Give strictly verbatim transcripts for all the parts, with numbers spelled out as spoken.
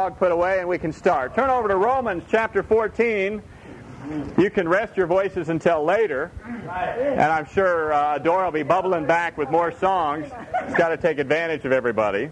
log put away and we can start. Turn over to Romans chapter fourteen. You can rest your voices until later. And I'm sure uh, Dora will be bubbling back with more songs. He's got to take advantage of everybody.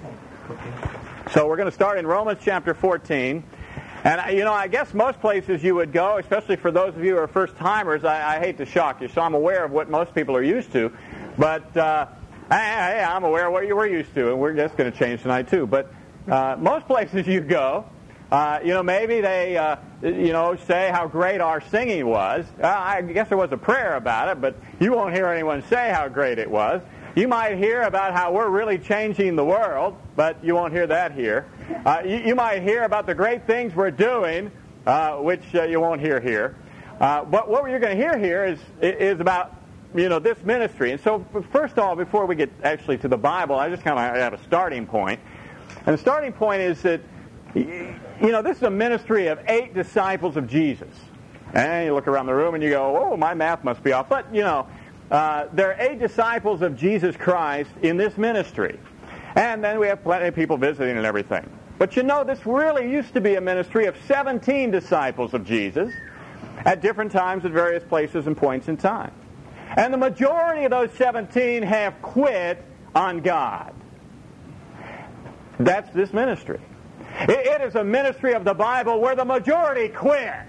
So we're going to start in Romans chapter fourteen. And, you know, I guess most places you would go, especially for those of you who are first-timers, I, I hate to shock you, so I'm aware of what most people are used to. But uh, I, I, I'm aware of what you were used to, and we're just going to change tonight too. But uh, most places you go, uh, you know, maybe they, uh, you know, say how great our singing was. Uh, I guess there was a prayer about it, but you won't hear anyone say how great it was. You might hear about how we're really changing the world, but you won't hear that here. Uh, you, you might hear about the great things we're doing, uh, which uh, you won't hear here. Uh, but what you're going to hear here is is about, you know, this ministry. And so, first of all, before we get actually to the Bible, I just kind of have a starting point. And the starting point is that, you know, this is a ministry of eight disciples of Jesus. And you look around the room and you go, oh, my math must be off. But, you know, Uh, there are eight disciples of Jesus Christ in this ministry. And then we have plenty of people visiting and everything. But you know, this really used to be a ministry of seventeen disciples of Jesus at different times at various places and points in time. And the majority of those seventeen have quit on God. That's this ministry. It, it is a ministry of the Bible where the majority quit.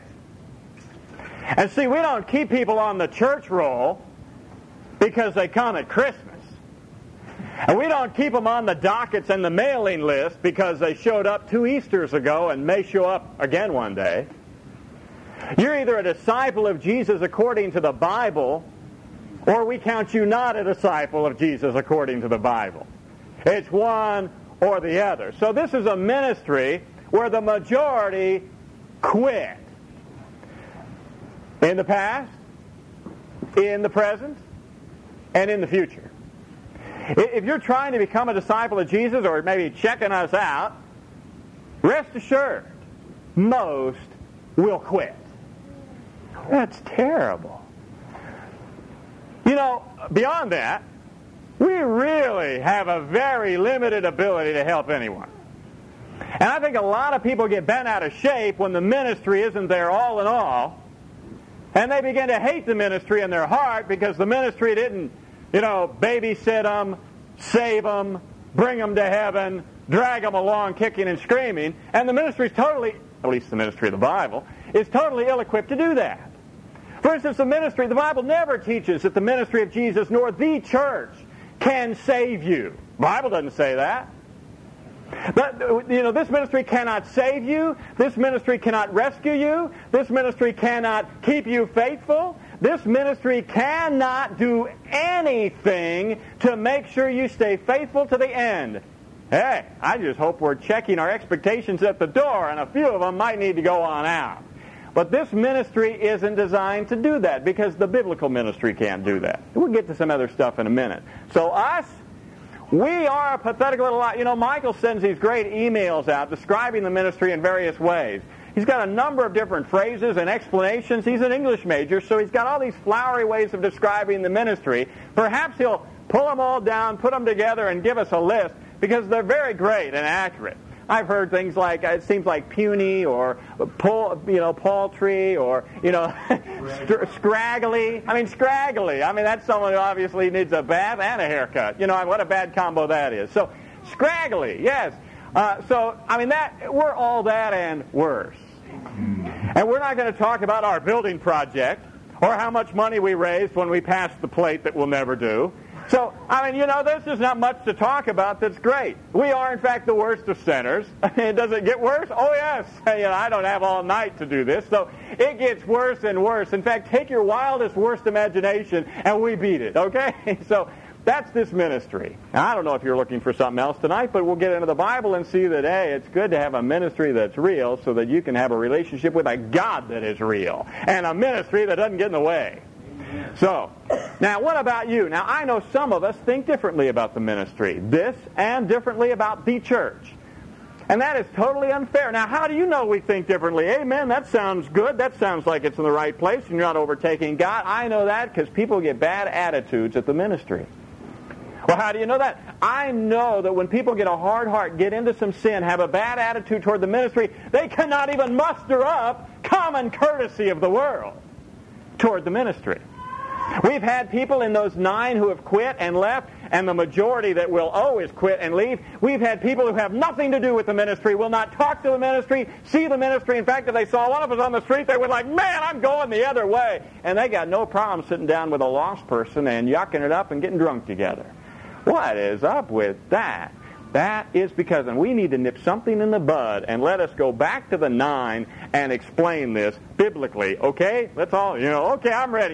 And see, we don't keep people on the church roll because they come at Christmas. And we don't keep them on the dockets and the mailing list because they showed up two Easters ago and may show up again one day. You're either a disciple of Jesus according to the Bible, or we count you not a disciple of Jesus according to the Bible. It's one or the other. So this is a ministry where the majority quit. In the past, in the present, and in the future. If you're trying to become a disciple of Jesus, or maybe checking us out, rest assured, most will quit. That's terrible. You know, beyond that, we really have a very limited ability to help anyone. And I think a lot of people get bent out of shape when the ministry isn't there all in all, and they begin to hate the ministry in their heart because the ministry didn't, you know, babysit them, save them, bring them to heaven, drag them along kicking and screaming. And the ministry is totally, at least the ministry of the Bible, is totally ill-equipped to do that. For instance, the ministry, the Bible never teaches that the ministry of Jesus nor the church can save you. The Bible doesn't say that. But, you know, this ministry cannot save you. This ministry cannot rescue you. This ministry cannot keep you faithful. This ministry cannot do anything to make sure you stay faithful to the end. Hey, I just hope we're checking our expectations at the door, and a few of them might need to go on out. But this ministry isn't designed to do that, because the biblical ministry can't do that. We'll get to some other stuff in a minute. So us, we are a pathetic little lot. You know, Michael sends these great emails out describing the ministry in various ways. He's got a number of different phrases and explanations. He's an English major, so he's got all these flowery ways of describing the ministry. Perhaps he'll pull them all down, put them together, and give us a list, because they're very great and accurate. I've heard things like, it seems like puny, or pull, you know, paltry, or, you know, scraggly. I mean, scraggly. I mean, that's someone who obviously needs a bath and a haircut. You know, what a bad combo that is. So, scraggly, yes. Uh, so, I mean, that we're all that and worse. And we're not going to talk about our building project or how much money we raised when we passed the plate that we'll never do. So, I mean, you know, there's just not much to talk about that's great. We are, in fact, the worst of sinners. Does it get worse? Oh, yes. You know, I don't have all night to do this. So it gets worse and worse. In fact, take your wildest, worst imagination, and we beat it, okay? So that's this ministry. Now, I don't know if you're looking for something else tonight, but we'll get into the Bible and see that, hey, it's good to have a ministry that's real so that you can have a relationship with a God that is real and a ministry that doesn't get in the way. So, now what about you? Now, I know some of us think differently about the ministry, this, and differently about the church. And that is totally unfair. Now, how do you know we think differently? Amen, that sounds good. That sounds like it's in the right place and you're not overtaking God. I know that because people get bad attitudes at the ministry. Well, how do you know that? I know that when people get a hard heart, get into some sin, have a bad attitude toward the ministry, they cannot even muster up common courtesy of the world toward the ministry. We've had people in those nine who have quit and left, and the majority that will always quit and leave. We've had people who have nothing to do with the ministry, will not talk to the ministry, see the ministry. In fact, if they saw one of us on the street, they would like, man, I'm going the other way. And they got no problem sitting down with a lost person and yucking it up and getting drunk together. What is up with that? That is because, and we need to nip something in the bud and let us go back to the nine and explain this biblically. Okay? That's all. You know, okay, I'm ready.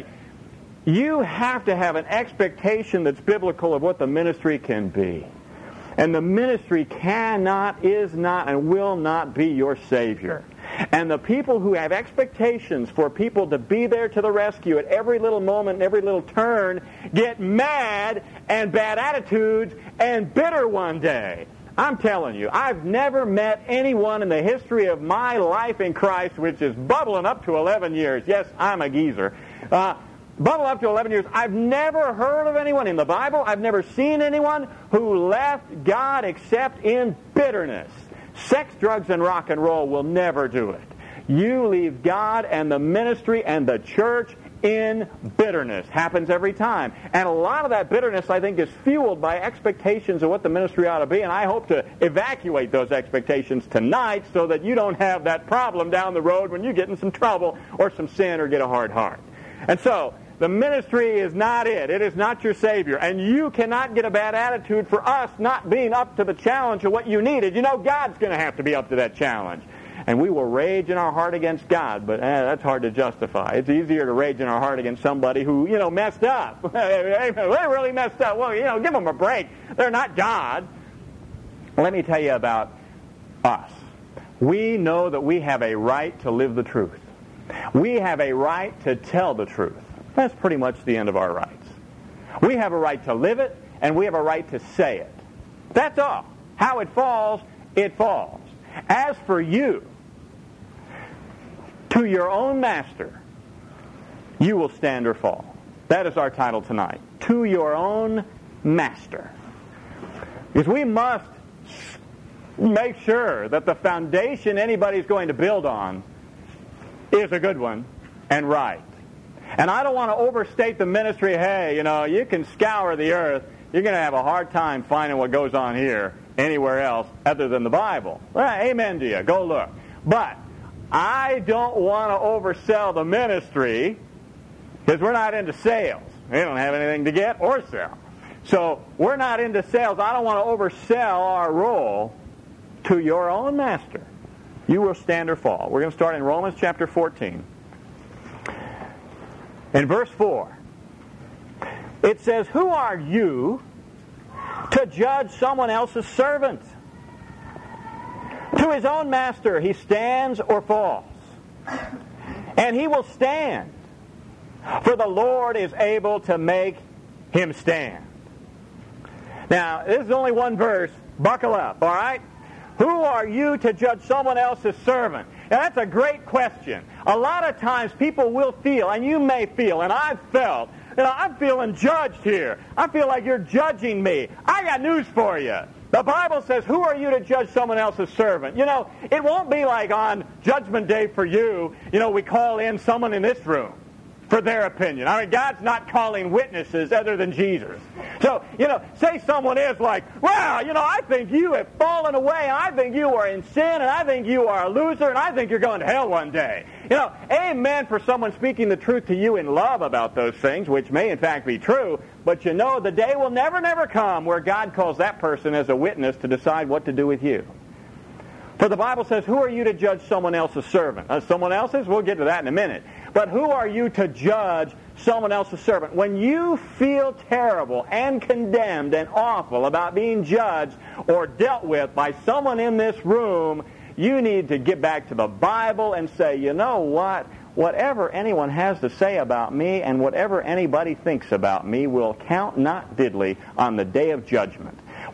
You have to have an expectation that's biblical of what the ministry can be. And the ministry cannot, is not, and will not be your Savior. And the people who have expectations for people to be there to the rescue at every little moment and every little turn get mad and bad attitudes and bitter one day. I'm telling you, I've never met anyone in the history of my life in Christ, which is bubbling up to eleven years. Yes, I'm a geezer. Uh, Bubble up to eleven years. I've never heard of anyone in the Bible. I've never seen anyone who left God except in bitterness. Sex, drugs, and rock and roll will never do it. You leave God and the ministry and the church in bitterness. Happens every time. And a lot of that bitterness, I think, is fueled by expectations of what the ministry ought to be. And I hope to evacuate those expectations tonight so that you don't have that problem down the road when you get in some trouble or some sin or get a hard heart. And so, the ministry is not it. It is not your Savior. And you cannot get a bad attitude for us not being up to the challenge of what you needed. You know God's going to have to be up to that challenge. And we will rage in our heart against God, but eh, that's hard to justify. It's easier to rage in our heart against somebody who, you know, messed up. They really messed up. Well, you know, give them a break. They're not God. Let me tell you about us. We know that we have a right to live the truth. We have a right to tell the truth. That's pretty much the end of our rights. We have a right to live it, and we have a right to say it. That's all. How it falls, it falls. As for you, to your own master, you will stand or fall. That is our title tonight. To your own master. Because we must make sure that the foundation anybody's going to build on is a good one and right. And I don't want to overstate the ministry. Hey, you know, you can scour the earth. You're going to have a hard time finding what goes on here anywhere else other than the Bible. Well, amen to you. Go look. But I don't want to oversell the ministry because we're not into sales. We don't have anything to get or sell. So we're not into sales. I don't want to oversell our role. To your own master, you will stand or fall. We're going to start in Romans chapter fourteen. In verse four, it says, who are you to judge someone else's servant? To his own master he stands or falls, and he will stand, for the Lord is able to make him stand. Now, this is only one verse. Buckle up, all right? Who are you to judge someone else's servant? Now, that's a great question. A lot of times people will feel, and you may feel, and I've felt, you know, I'm feeling judged here. I feel like you're judging me. I got news for you. The Bible says, who are you to judge someone else's servant? You know, it won't be like on Judgment Day for you, you know, we call in someone in this room for their opinion. I mean, God's not calling witnesses other than Jesus. So, you know, say someone is like, well, you know, I think you have fallen away, and I think you are in sin, and I think you are a loser, and I think you're going to hell one day. You know, amen for someone speaking the truth to you in love about those things, which may in fact be true, but you know the day will never, never come where God calls that person as a witness to decide what to do with you. For the Bible says, who are you to judge someone else's servant? Uh, someone else's? We'll get to that in a minute. But who are you to judge someone else's servant? When you feel terrible and condemned and awful about being judged or dealt with by someone in this room, you need to get back to the Bible and say, you know what? Whatever anyone has to say about me and whatever anybody thinks about me will count not diddly on the day of judgment.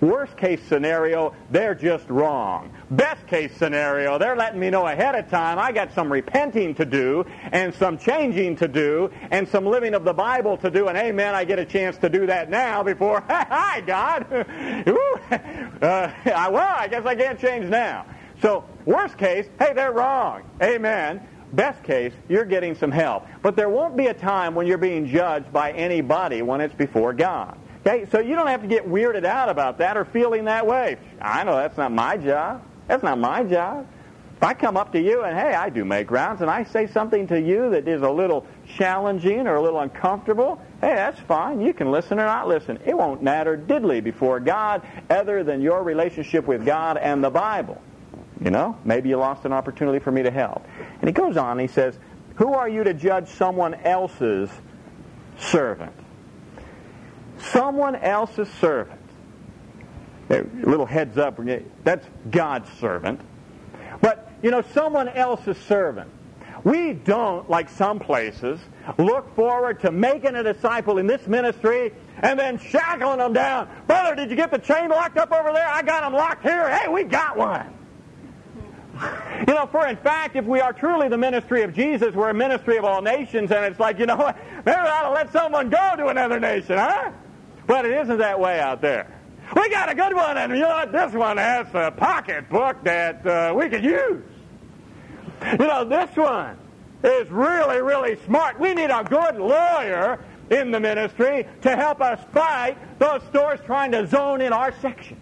Worst case scenario, they're just wrong. Best case scenario, they're letting me know ahead of time I got some repenting to do and some changing to do and some living of the Bible to do, and amen, I get a chance to do that now before, hi, God. Ooh, uh, I, well, I guess I can't change now. So, worst case, hey, they're wrong. Amen. Best case, you're getting some help. But there won't be a time when you're being judged by anybody when it's before God. Okay, so you don't have to get weirded out about that or feeling that way. I know that's not my job. That's not my job. If I come up to you and, hey, I do make rounds, and I say something to you that is a little challenging or a little uncomfortable, hey, that's fine. You can listen or not listen. It won't matter diddly before God other than your relationship with God and the Bible. You know, maybe you lost an opportunity for me to help. And he goes on, and he says, who are you to judge someone else's servant? Someone else's servant. A little heads up, that's God's servant. But, you know, someone else's servant. We don't, like some places, look forward to making a disciple in this ministry and then shackling them down. Brother, did you get the chain locked up over there? I got them locked here. Hey, we got one. You know, for in fact, if we are truly the ministry of Jesus, we're a ministry of all nations, and it's like, you know what, maybe we ought to let someone go to another nation, huh? But it isn't that way out there. We got a good one, and you know what, this one has a pocketbook that uh, we could use. You know, this one is really, really smart. We need a good lawyer in the ministry to help us fight those stores trying to zone in our section.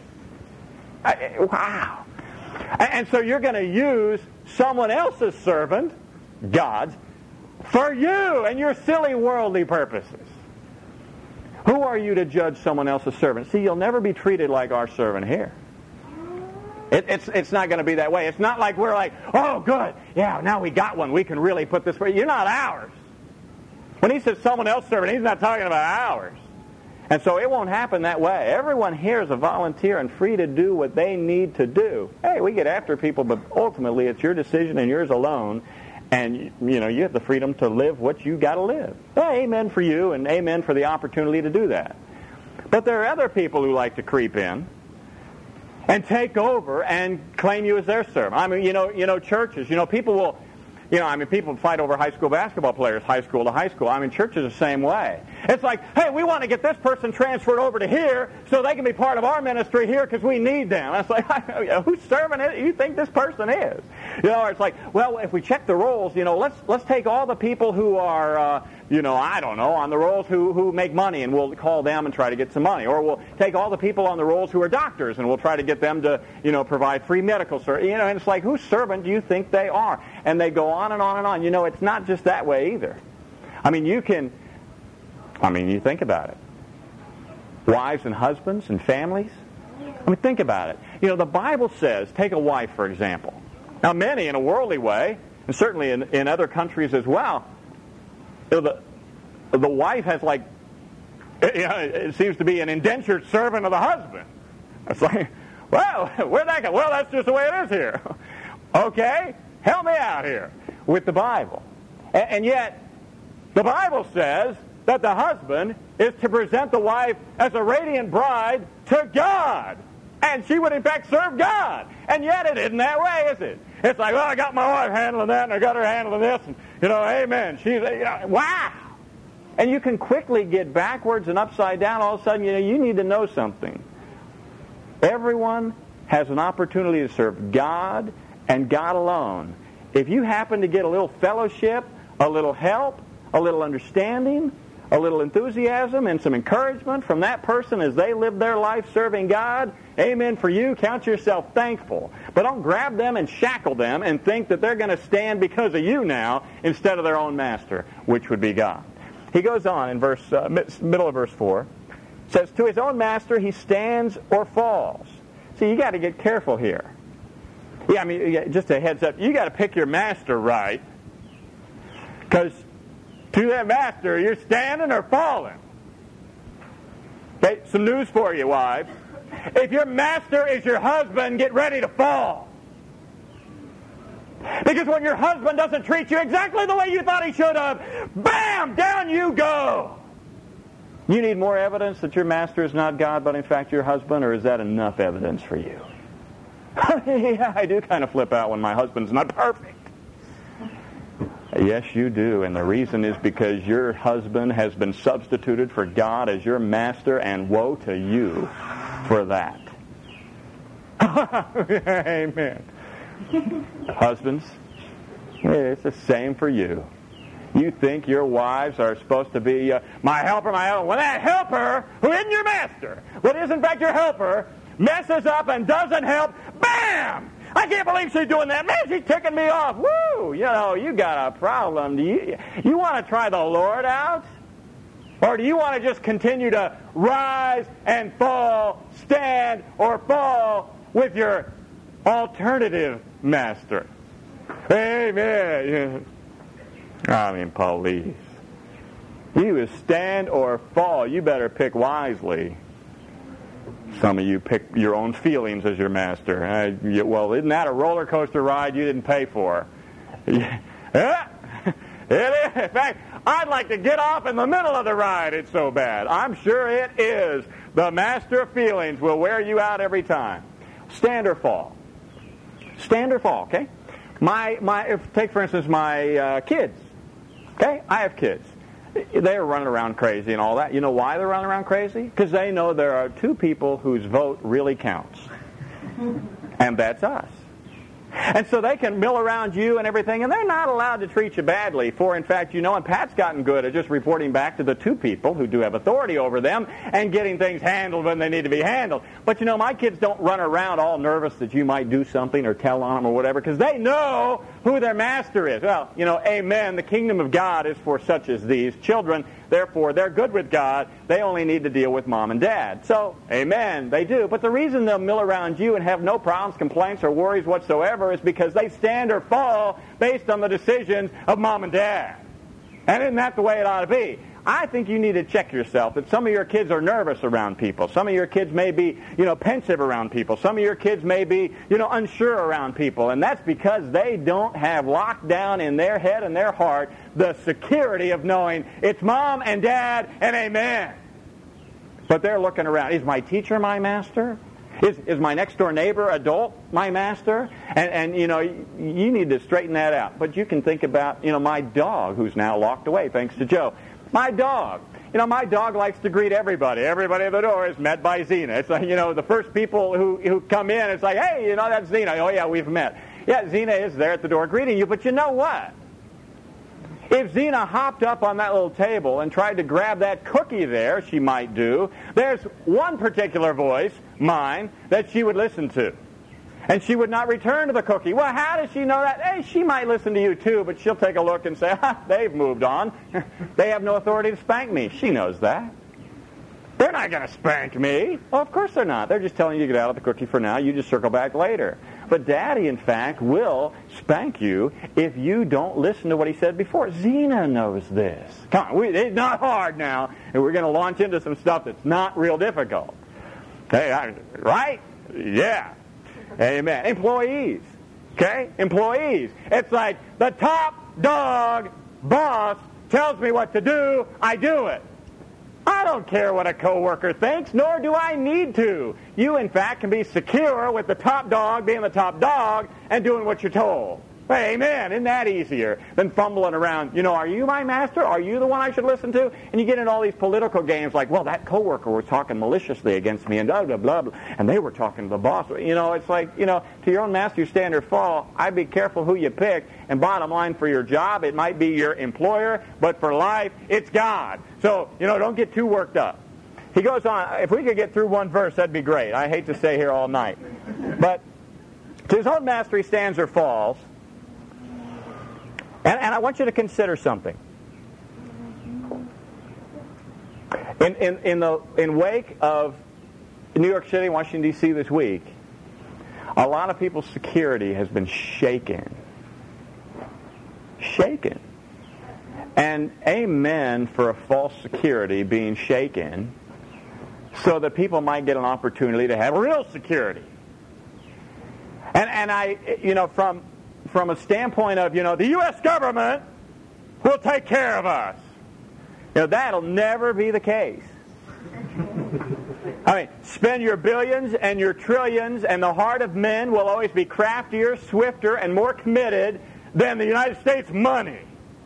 I, wow. And so you're going to use someone else's servant, God's, for you and your silly worldly purposes. Who are you to judge someone else's servant? See, you'll never be treated like our servant here. It, it's it's not going to be that way. It's not like we're like, oh, good, yeah, now we got one. We can really put this for you. You're not ours. When he says someone else's servant, he's not talking about ours. And so it won't happen that way. Everyone here is a volunteer and free to do what they need to do. Hey, we get after people, but ultimately it's your decision and yours alone. And, you know, you have the freedom to live what you got to live. Well, amen for you and amen for the opportunity to do that. But there are other people who like to creep in and take over and claim you as their servant. I mean, you know, you know, churches, you know, people will, you know, I mean, people fight over high school basketball players, high school to high school. I mean, churches are the same way. It's like, hey, we want to get this person transferred over to here so they can be part of our ministry here because we need them. It's like, whose servant is you think this person is? You know, or it's like, well, if we check the rolls, you know, let's let's take all the people who are, uh, you know, I don't know, on the rolls who, who make money, and we'll call them and try to get some money. Or we'll take all the people on the rolls who are doctors, and we'll try to get them to, you know, provide free medical service. You know, and it's like, whose servant do you think they are? And they go on and on and on. You know, it's not just that way either. I mean, you can, I mean, you think about it. Wives and husbands and families. I mean, think about it. You know, the Bible says, take a wife, for example. Now, many in a worldly way, and certainly in, in other countries as well, you know, the, the wife has like, you know, it seems to be an indentured servant of the husband. It's like, well, where'd that go? Well, that's just the way it is here. Okay, help me out here with the Bible. And, and yet, the Bible says that the husband is to present the wife as a radiant bride to God. And she would, in fact, serve God. And yet it isn't that way, is it? It's like, well, I got my wife handling that, and I got her handling this, and, you know, amen. She's, you know, wow. And you can quickly get backwards and upside down. All of a sudden, you know, you need to know something. Everyone has an opportunity to serve God and God alone. If you happen to get a little fellowship, a little help, a little understanding, a little enthusiasm and some encouragement from that person as they live their life serving God, amen for you, count yourself thankful. But don't grab them and shackle them and think that they're going to stand because of you now instead of their own master, which would be God. He goes on in verse uh, middle of verse four. Says, to his own master he stands or falls. See, you got to get careful here. Yeah, I mean, just a heads up, you got to pick your master right. Because to that master, you're standing or falling. Okay, some news for you, wives. If your master is your husband, get ready to fall. Because when your husband doesn't treat you exactly the way you thought he should have, bam, down you go. You need more evidence that your master is not God, but in fact your husband, or is that enough evidence for you? Yeah, I do kind of flip out when my husband's not perfect. Yes, you do, and the reason is because your husband has been substituted for God as your master, and woe to you for that. Amen. Husbands, it's the same for you. You think your wives are supposed to be uh, my helper, my helper. Well, that helper, who isn't your master, what is in fact your helper, messes up and doesn't help, bam! I can't believe she's doing that. Man, she's ticking me off. Woo! You know, you got a problem. Do you, you want to try the Lord out? Or do you want to just continue to rise and fall, stand or fall with your alternative master? Amen. I mean, please. You is stand or fall. You better pick wisely. Some of you pick your own feelings as your master. Uh, you, well, isn't that a roller coaster ride you didn't pay for? Yeah. It is. In fact, I'd like to get off in the middle of the ride. It's so bad. I'm sure it is. The master of feelings will wear you out every time. Stand or fall. Stand or fall, okay? My, my, if, take, for instance, my uh, kids. Okay? I have kids. They're running around crazy and all that. You know why they're running around crazy? Because they know there are two people whose vote really counts. And that's us. And so they can mill around you and everything, and they're not allowed to treat you badly. For, in fact, you know, and Pat's gotten good at just reporting back to the two people who do have authority over them and getting things handled when they need to be handled. But, you know, my kids don't run around all nervous that you might do something or tell on them or whatever, because they know who their master is. Well, you know, amen, the kingdom of God is for such as these. Children, therefore, they're good with God. They only need to deal with mom and dad. So, amen, they do. But the reason they'll mill around you and have no problems, complaints, or worries whatsoever is because they stand or fall based on the decisions of mom and dad. And isn't that the way it ought to be? I think you need to check yourself that some of your kids are nervous around people. Some of your kids may be, you know, pensive around people. Some of your kids may be, you know, unsure around people. And that's because they don't have locked down in their head and their heart the security of knowing it's mom and dad and amen. But they're looking around. Is my teacher my master? Is, is my next-door neighbor adult my master? And, and, you know, you, you need to straighten that out. But you can think about, you know, my dog, who's now locked away, thanks to Joe. My dog. You know, my dog likes to greet everybody. Everybody at the door is met by Zena. It's like, you know, the first people who, who come in, it's like, hey, you know, that's Zena. Oh, yeah, we've met. Yeah, Zena is there at the door greeting you, but you know what? If Zena hopped up on that little table and tried to grab that cookie there, she might do, there's one particular voice, mine, that she would listen to. And she would not return to the cookie. Well, how does she know that? Hey, she might listen to you too, but she'll take a look and say, ah, they've moved on. They have no authority to spank me. She knows that. They're not going to spank me. Well, of course they're not. They're just telling you to get out of the cookie for now. You just circle back later. But Daddy, in fact, will spank you if you don't listen to what he said before. Zena knows this. Come on, we, it's not hard now, and we're going to launch into some stuff that's not real difficult. Hey, I, right? Yeah. Amen. Employees. Okay? Employees. It's like the top dog boss tells me what to do, I do it. I don't care what a coworker thinks, nor do I need to. You, in fact, can be secure with the top dog being the top dog and doing what you're told. Amen. Isn't that easier than fumbling around? You know, are you my master? Are you the one I should listen to? And you get in all these political games like, well, that coworker was talking maliciously against me and blah, blah, blah, blah, and they were talking to the boss. You know, it's like, you know, to your own master you stand or fall. I'd be careful who you pick. And bottom line, for your job, it might be your employer, but for life, it's God. So, you know, don't get too worked up. He goes on, if we could get through one verse, that'd be great. I hate to stay here all night. But to his own master he stands or falls. And, and I want you to consider something. In, in, in the in wake of New York City, Washington, D C this week, a lot of people's security has been shaken. Shaken. And amen for a false security being shaken so that people might get an opportunity to have real security. And, and I, you know, from... from a standpoint of, you know, the U S government will take care of us. You know, that'll never be the case. I mean, spend your billions and your trillions, and the heart of men will always be craftier, swifter, and more committed than the United States money.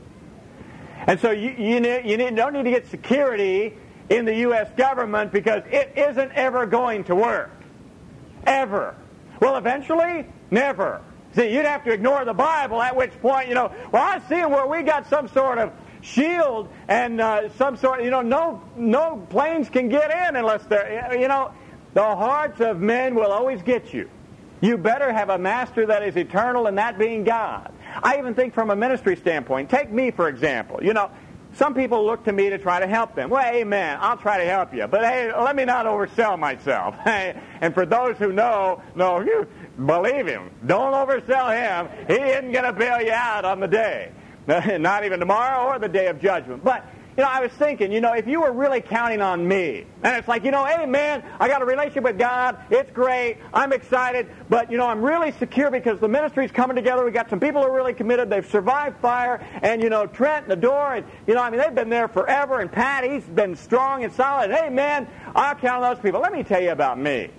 And so you, you, need, you need, don't need to get security in the U S government because it isn't ever going to work. Ever. Well, eventually, never. See, you'd have to ignore the Bible, at which point, you know, well, I see where we got some sort of shield and uh, some sort of, you know, no, no planes can get in unless they're, you know, the hearts of men will always get you. You better have a master that is eternal, and that being God. I even think from a ministry standpoint, take me for example. You know, some people look to me to try to help them. Well, amen, I'll try to help you. But hey, let me not oversell myself. And for those who know, no, you believe him. Don't oversell him. He isn't going to bail you out on the day. Not even tomorrow or the day of judgment. But, you know, I was thinking, you know, if you were really counting on me, and it's like, you know, hey, man, I got a relationship with God. It's great. I'm excited. But, you know, I'm really secure because the ministry's coming together. We got some people who are really committed. They've survived fire. And, you know, Trent and the door, and, you know, I mean, they've been there forever. And Pat, he's been strong and solid. Hey, man, I'll count on those people. Let me tell you about me.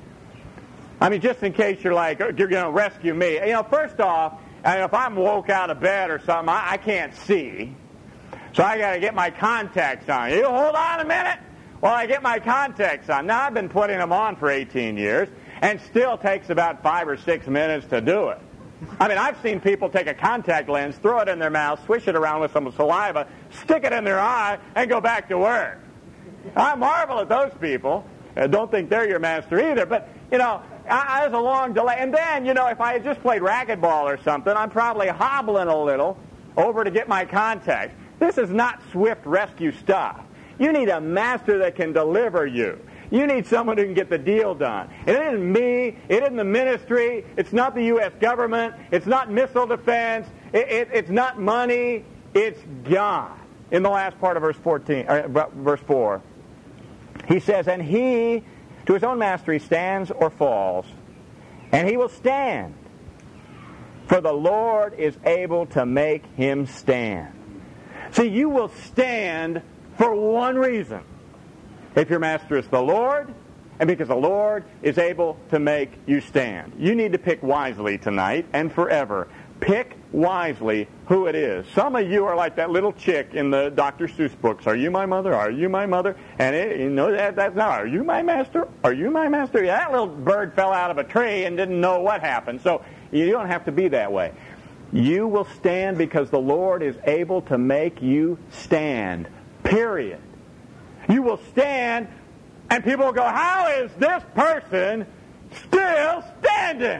I mean, just in case you're like, you're going to rescue me. You know, first off, and if I'm woke out of bed or something, I, I can't see. So I got to get my contacts on. You hold on a minute while I get my contacts on. Now, I've been putting them on for eighteen years, and still takes about five or six minutes to do it. I mean, I've seen people take a contact lens, throw it in their mouth, swish it around with some saliva, stick it in their eye, and go back to work. I marvel at those people. I don't think they're your master either, but, you know, I, I was a long delay. And then, you know, if I had just played racquetball or something, I'm probably hobbling a little over to get my contacts. This is not swift rescue stuff. You need a master that can deliver you. You need someone who can get the deal done. It isn't me. It isn't the ministry. It's not the U S government. It's not missile defense. It, it, it's not money. It's God. In the last part of verse fourteen, uh, verse four, he says, and he, to his own master, he stands or falls, and he will stand. For the Lord is able to make him stand. See, you will stand for one reason. If your master is the Lord, and because the Lord is able to make you stand. You need to pick wisely tonight and forever. Pick wisely who it is. Some of you are like that little chick in the Doctor Seuss books. Are you my mother? Are you my mother? And it, you know that that's now. Are you my master? Are you my master? Yeah, that little bird fell out of a tree and didn't know what happened. So you don't have to be that way. You will stand because the Lord is able to make you stand. Period. You will stand, and people will go, how is this person still standing?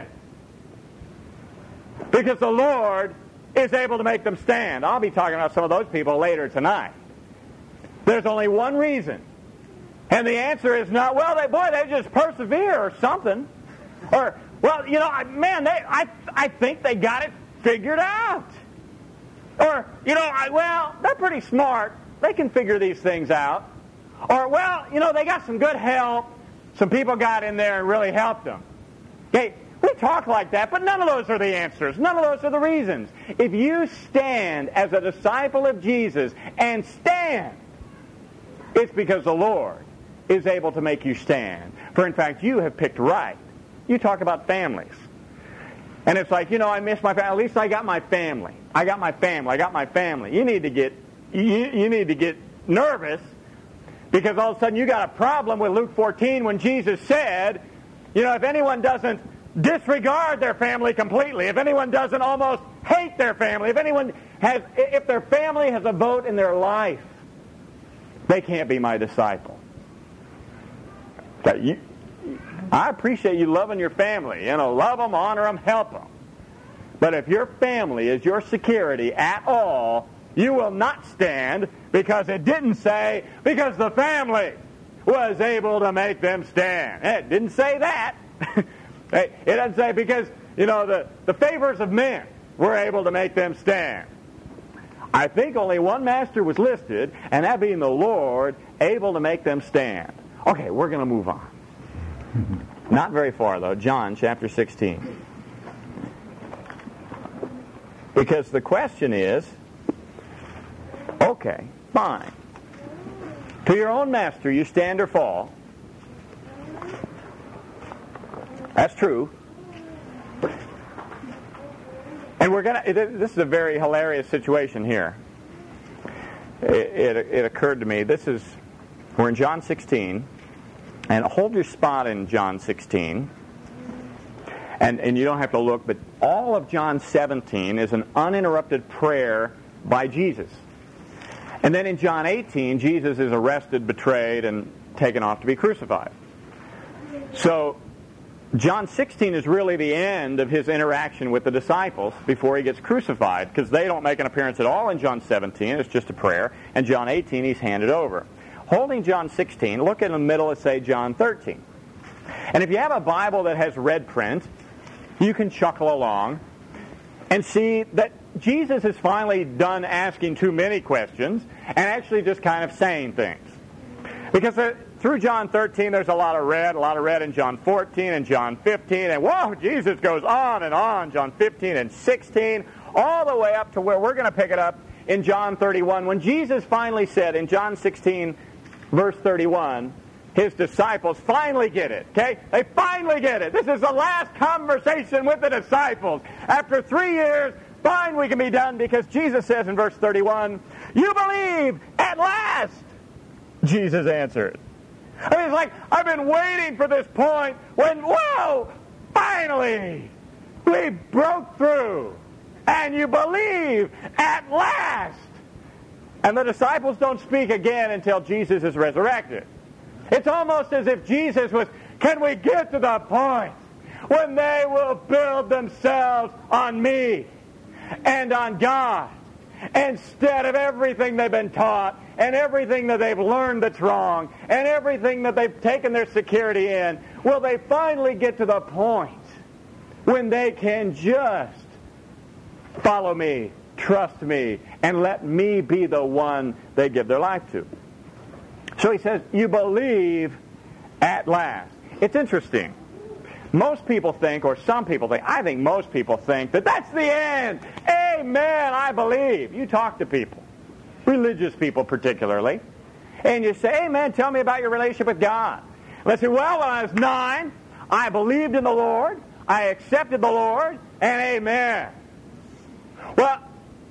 Because the Lord is able to make them stand. I'll be talking about some of those people later tonight. There's only one reason. And the answer is not, well, they, boy, they just persevere or something. Or, well, you know, man, they, I, I think they got it figured out. Or, you know, I, well, they're pretty smart. They can figure these things out. Or, well, you know, they got some good help. Some people got in there and really helped them. Okay, we talk like that, but none of those are the answers. None of those are the reasons. If you stand as a disciple of Jesus and stand, it's because the Lord is able to make you stand. For in fact, you have picked right. You talk about families. And it's like, you know, I miss my family. At least I got my family. I got my family. I got my family. You need to get, you, you need to get nervous because all of a sudden you got a problem with Luke fourteen when Jesus said, you know, if anyone doesn't disregard their family completely, if anyone doesn't almost hate their family, if anyone has, if their family has a vote in their life, they can't be my disciple. But you, I appreciate you loving your family. You know, love them, honor them, help them. But if your family is your security at all, you will not stand because it didn't say, because the family was able to make them stand. It didn't say that. It doesn't say because, you know, the, the favors of men were able to make them stand. I think only one master was listed, and that being the Lord, able to make them stand. Okay, we're going to move on. Not very far, though. John chapter sixteen. Because the question is, okay, fine. To your own master you stand or fall. That's true. And we're going to, this is a very hilarious situation here. It, it, it occurred to me, this is, we're in John sixteen, and hold your spot in John sixteen. And, and you don't have to look, but all of John seventeen is an uninterrupted prayer by Jesus. And then in John eighteen, Jesus is arrested, betrayed, and taken off to be crucified. So John sixteen is really the end of his interaction with the disciples before he gets crucified, because they don't make an appearance at all in John seventeen. It's just a prayer. And John eighteen, he's handed over. Holding John sixteen, look in the middle and say John thirteen. And if you have a Bible that has red print, you can chuckle along and see that Jesus is finally done asking too many questions and actually just kind of saying things. Because uh, through John thirteen, there's a lot of red, a lot of red in John fourteen and John fifteen, and whoa, Jesus goes on and on, John fifteen and sixteen, all the way up to where we're going to pick it up in John thirty-one, when Jesus finally said in John sixteen, verse thirty-one, his disciples finally get it, okay? They finally get it. This is the last conversation with the disciples. After three years, fine, we can be done, because Jesus says in verse thirty-one, "You believe at last," Jesus answered. I mean, it's like, I've been waiting for this point when, whoa, finally, we broke through, and you believe at last. And the disciples don't speak again until Jesus is resurrected. It's almost as if Jesus was, can we get to the point when they will build themselves on me and on God, instead of everything they've been taught and everything that they've learned that's wrong and everything that they've taken their security in? Will they finally get to the point when they can just follow me, trust me, and let me be the one they give their life to? So he says, you believe at last. It's interesting. Most people think, or some people think, I think most people think that that's the end. Amen, I believe. You talk to people, religious people particularly, and you say, amen, tell me about your relationship with God. And they say, well, when I was nine, I believed in the Lord, I accepted the Lord, and amen. Well,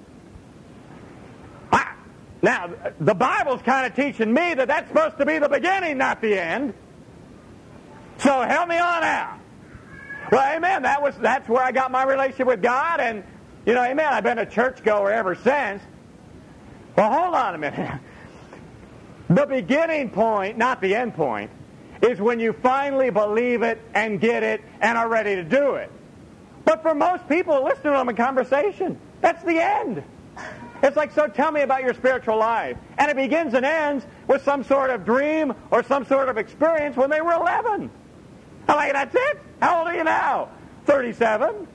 I, now, the Bible's kind of teaching me that that's supposed to be the beginning, not the end. So help me on out. Well, amen, that was, that's where I got my relationship with God, and, you know, amen, I've been a churchgoer ever since. Well, hold on a minute. The beginning point, not the end point, is when you finally believe it and get it and are ready to do it. But for most people, listen to them in conversation, that's the end. It's like, so tell me about your spiritual life. And it begins and ends with some sort of dream or some sort of experience when they were eleven. I'm like, that's it? How old are you now? thirty-seven?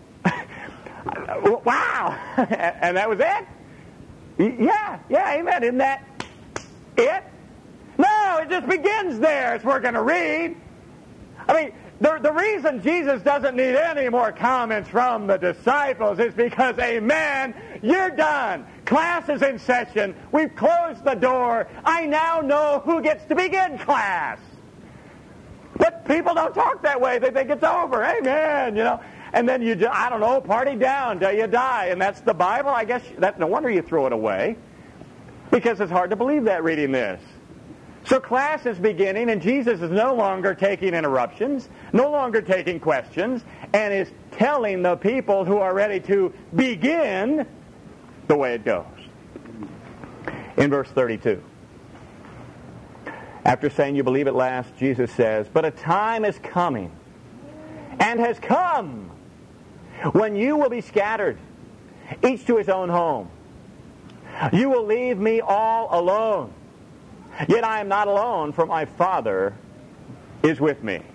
Wow. And that was it? Yeah, yeah, amen. Isn't that it? No, it just begins there as we're going to read. I mean, the, the reason Jesus doesn't need any more comments from the disciples is because, amen, you're done. Class is in session. We've closed the door. I now know who gets to begin class. But people don't talk that way. They think it's over. Amen, you know. And then you just, I don't know, party down till you die. And that's the Bible. I guess that's no wonder you throw it away, because it's hard to believe that reading this. So class is beginning, and Jesus is no longer taking interruptions, no longer taking questions, and is telling the people who are ready to begin the way it goes. In verse thirty-two, after saying you believe at last, Jesus says, but a time is coming, and has come, when you will be scattered, each to his own home. You will leave me all alone. Yet I am not alone, for my Father is with me.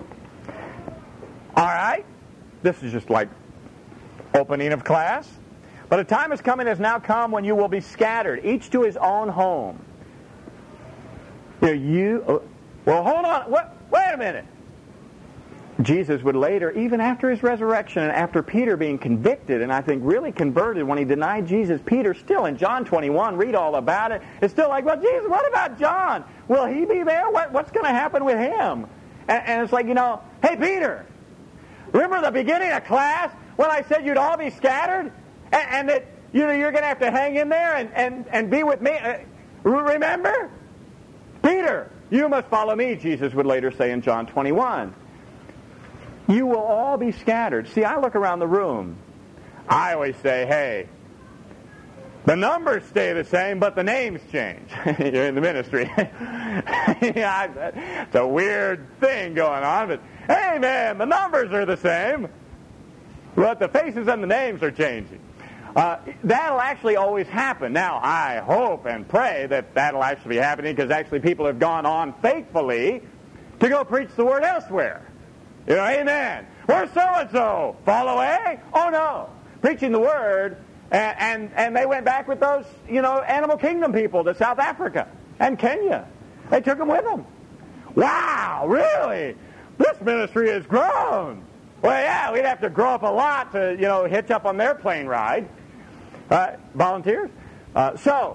All right? This is just like opening of class. But a time is coming, has now come, when you will be scattered, each to his own home. You, know, you well, hold on. What, wait a minute. Jesus would later, even after his resurrection and after Peter being convicted and I think really converted when he denied Jesus, Peter still in John twenty-one, read all about it, it's still like, well, Jesus, what about John? Will he be there? What, what's going to happen with him? And, and it's like, you know, hey, Peter, Remember the beginning of class when I said you'd all be scattered? And, and that you know, you're going to have to hang in there and, and, and be with me? Uh, remember? Peter, you must follow me, Jesus would later say in John twenty-one. You will all be scattered. See, I look around the room. I always say, hey, the numbers stay the same, but the names change. You're in the ministry. Yeah, it's a weird thing going on, but hey, man, the numbers are the same, but the faces and the names are changing. Uh, that'll actually always happen. Now, I hope and pray that that'll actually be happening, because actually people have gone on faithfully to go preach the word elsewhere. You know, amen. Where's so-and-so? Fall away? Oh, no. Preaching the word, and, and, and they went back with those, you know, Animal Kingdom people to South Africa and Kenya. They took them with them. Wow, really? This ministry has grown. Well, yeah, we'd have to grow up a lot to, you know, hitch up on their plane ride. Uh, volunteers? Uh, so,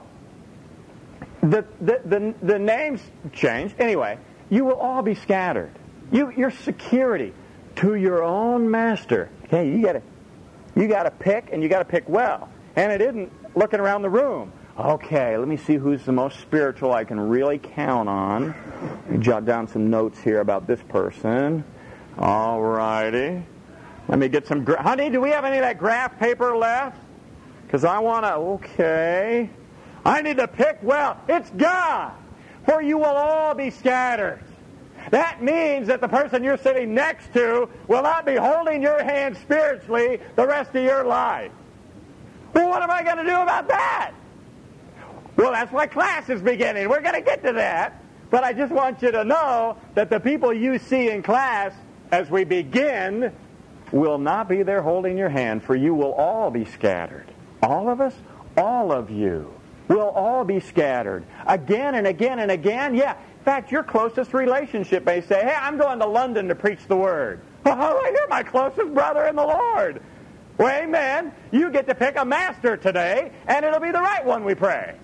the, the, the, the names change. Anyway, you will all be scattered. You, your security to your own master. Hey, you got to you got to pick, and you got to pick well. And it isn't looking around the room. Okay, let me see who's the most spiritual I can really count on. Jot down some notes here about this person. All righty. Let me get some... Gra- Honey, do we have any of that graph paper left? Because I want to... Okay. I need to pick well. It's God. For you will all be scattered. That means that the person you're sitting next to will not be holding your hand spiritually the rest of your life. Well, what am I going to do about that? Well, that's why class is beginning. We're going to get to that. But I just want you to know that the people you see in class as we begin will not be there holding your hand, for you will all be scattered. All of us, all of you will all be scattered. Again and again and again. Yeah. In fact, your closest relationship may say, hey, I'm going to London to preach the word. Oh, you're my closest brother in the Lord. Well, amen. You get to pick a master today, and it'll be the right one, we pray.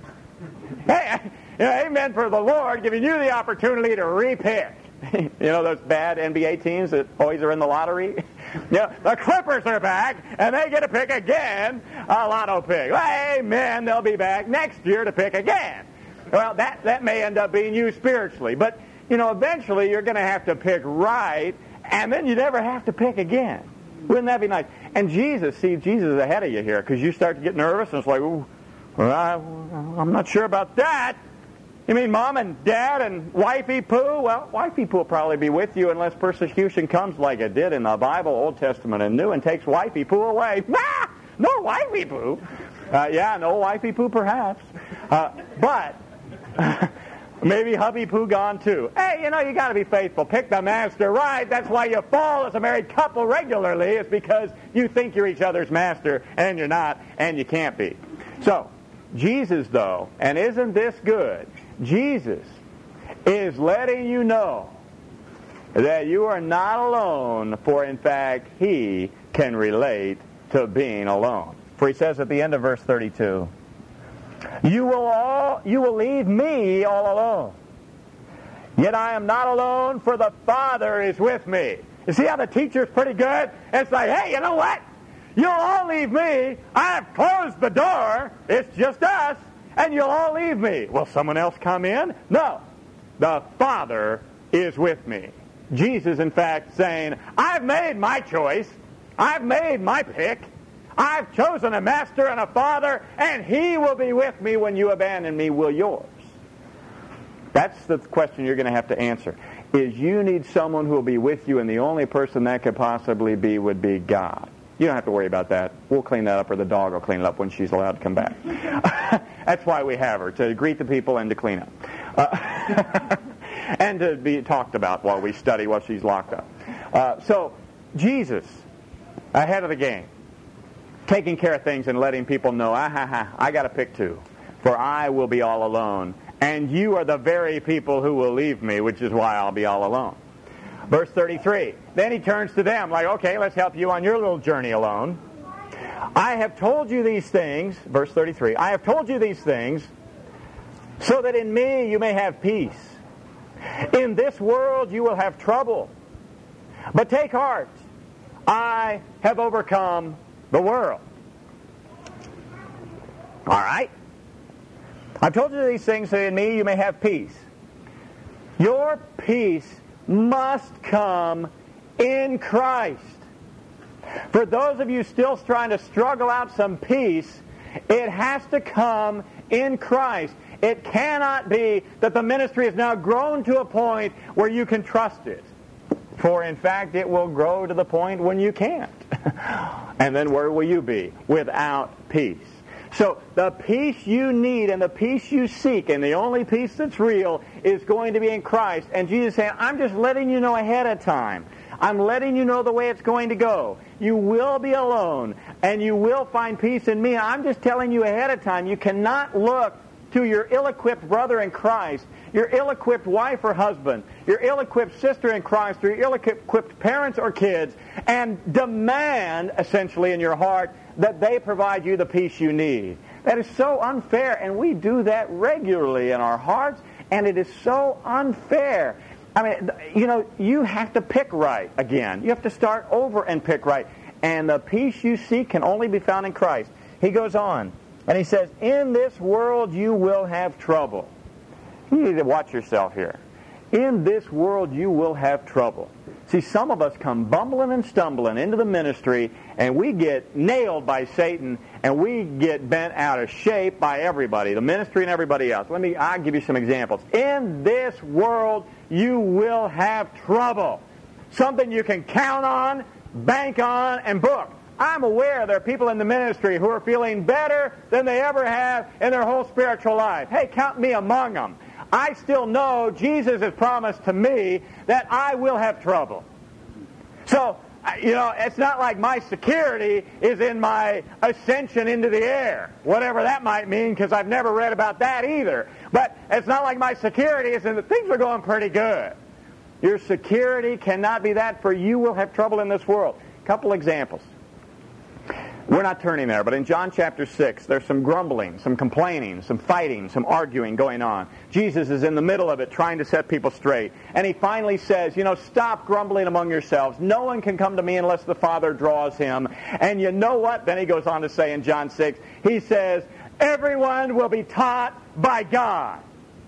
Hey, amen for the Lord giving you the opportunity to re-pick. You know those bad N B A teams that always are in the lottery? You know, the Clippers are back, and they get to pick again a lotto pick. Well, amen, they'll be back next year to pick again. Well, that, that may end up being you spiritually. But, you know, eventually you're going to have to pick right, and then you never have to pick again. Wouldn't that be nice? And Jesus, see, Jesus is ahead of you here, because you start to get nervous, and it's like, ooh, well, I, I'm not sure about that. You mean mom and dad and wifey poo? Well, wifey poo will probably be with you unless persecution comes like it did in the Bible, Old Testament and New, and takes wifey poo away. Ah, no wifey poo. Uh, yeah, no wifey poo perhaps. Uh, but... maybe hubby poo gone too. Hey, you know, you got to be faithful. Pick the master right. That's why you fall as a married couple regularly. It's because you think you're each other's master, and you're not, and you can't be. So, Jesus, though, and isn't this good? Jesus is letting you know that you are not alone, for in fact, He can relate to being alone. For He says at the end of verse thirty-two, You will all, you will leave me all alone. Yet I am not alone, for the Father is with me. You see how the teacher's pretty good? It's like, hey, you know what? You'll all leave me. I've closed the door. It's just us. And you'll all leave me. Will someone else come in? No. The Father is with me. Jesus, in fact, saying, I've made my choice. I've made my pick. I've chosen a master and a father, and He will be with me when you abandon me, will yours? That's the question you're going to have to answer. Is you need someone who will be with you, and the only person that could possibly be would be God. You don't have to worry about that. We'll clean that up, or the dog will clean it up when she's allowed to come back. That's why we have her, to greet the people and to clean up. Uh, and to be talked about while we study while she's locked up. Uh, so, Jesus, ahead of the game, taking care of things and letting people know, ah, ha, ha, I got to pick two, for I will be all alone, and you are the very people who will leave me, which is why I'll be all alone. Verse thirty-three, then He turns to them like, okay, let's help you on your little journey alone. I have told you these things, verse thirty-three, I have told you these things so that in me you may have peace. In this world you will have trouble, but take heart. I have overcome the world. All right? I've told you these things so in me you may have peace. Your peace must come in Christ. For those of you still trying to struggle out some peace, it has to come in Christ. It cannot be that the ministry has now grown to a point where you can trust it. For in fact, it will grow to the point when you can't. And then where will you be? Without peace. So the peace you need and the peace you seek, and the only peace that's real, is going to be in Christ. And Jesus is saying, I'm just letting you know ahead of time. I'm letting you know the way it's going to go. You will be alone, and you will find peace in me. I'm just telling you ahead of time. You cannot look to your ill-equipped brother in Christ, your ill-equipped wife or husband, your ill-equipped sister in Christ, or your ill-equipped parents or kids, and demand, essentially, in your heart, that they provide you the peace you need. That is so unfair, and we do that regularly in our hearts, and it is so unfair. I mean, you know, you have to pick right again. You have to start over and pick right. And the peace you seek can only be found in Christ. He goes on, and he says, in this world you will have trouble. You need to watch yourself here. In this world you will have trouble. See, some of us come bumbling and stumbling into the ministry, and we get nailed by Satan, and we get bent out of shape by everybody, the ministry and everybody else. Let me, I'll give you some examples. In this world, you will have trouble. Something you can count on, bank on, and book. I'm aware there are people in the ministry who are feeling better than they ever have in their whole spiritual life. Hey, count me among them. I still know Jesus has promised to me that I will have trouble. So, you know, it's not like my security is in my ascension into the air, whatever that might mean, because I've never read about that either. But it's not like my security is in the things are going pretty good. Your security cannot be that, for you will have trouble in this world. A couple examples. We're not turning there, but in John chapter six, there's some grumbling, some complaining, some fighting, some arguing going on. Jesus is in the middle of it trying to set people straight. And he finally says, you know, stop grumbling among yourselves. No one can come to me unless the Father draws him. And you know what? Then he goes on to say in John six, he says, everyone will be taught by God.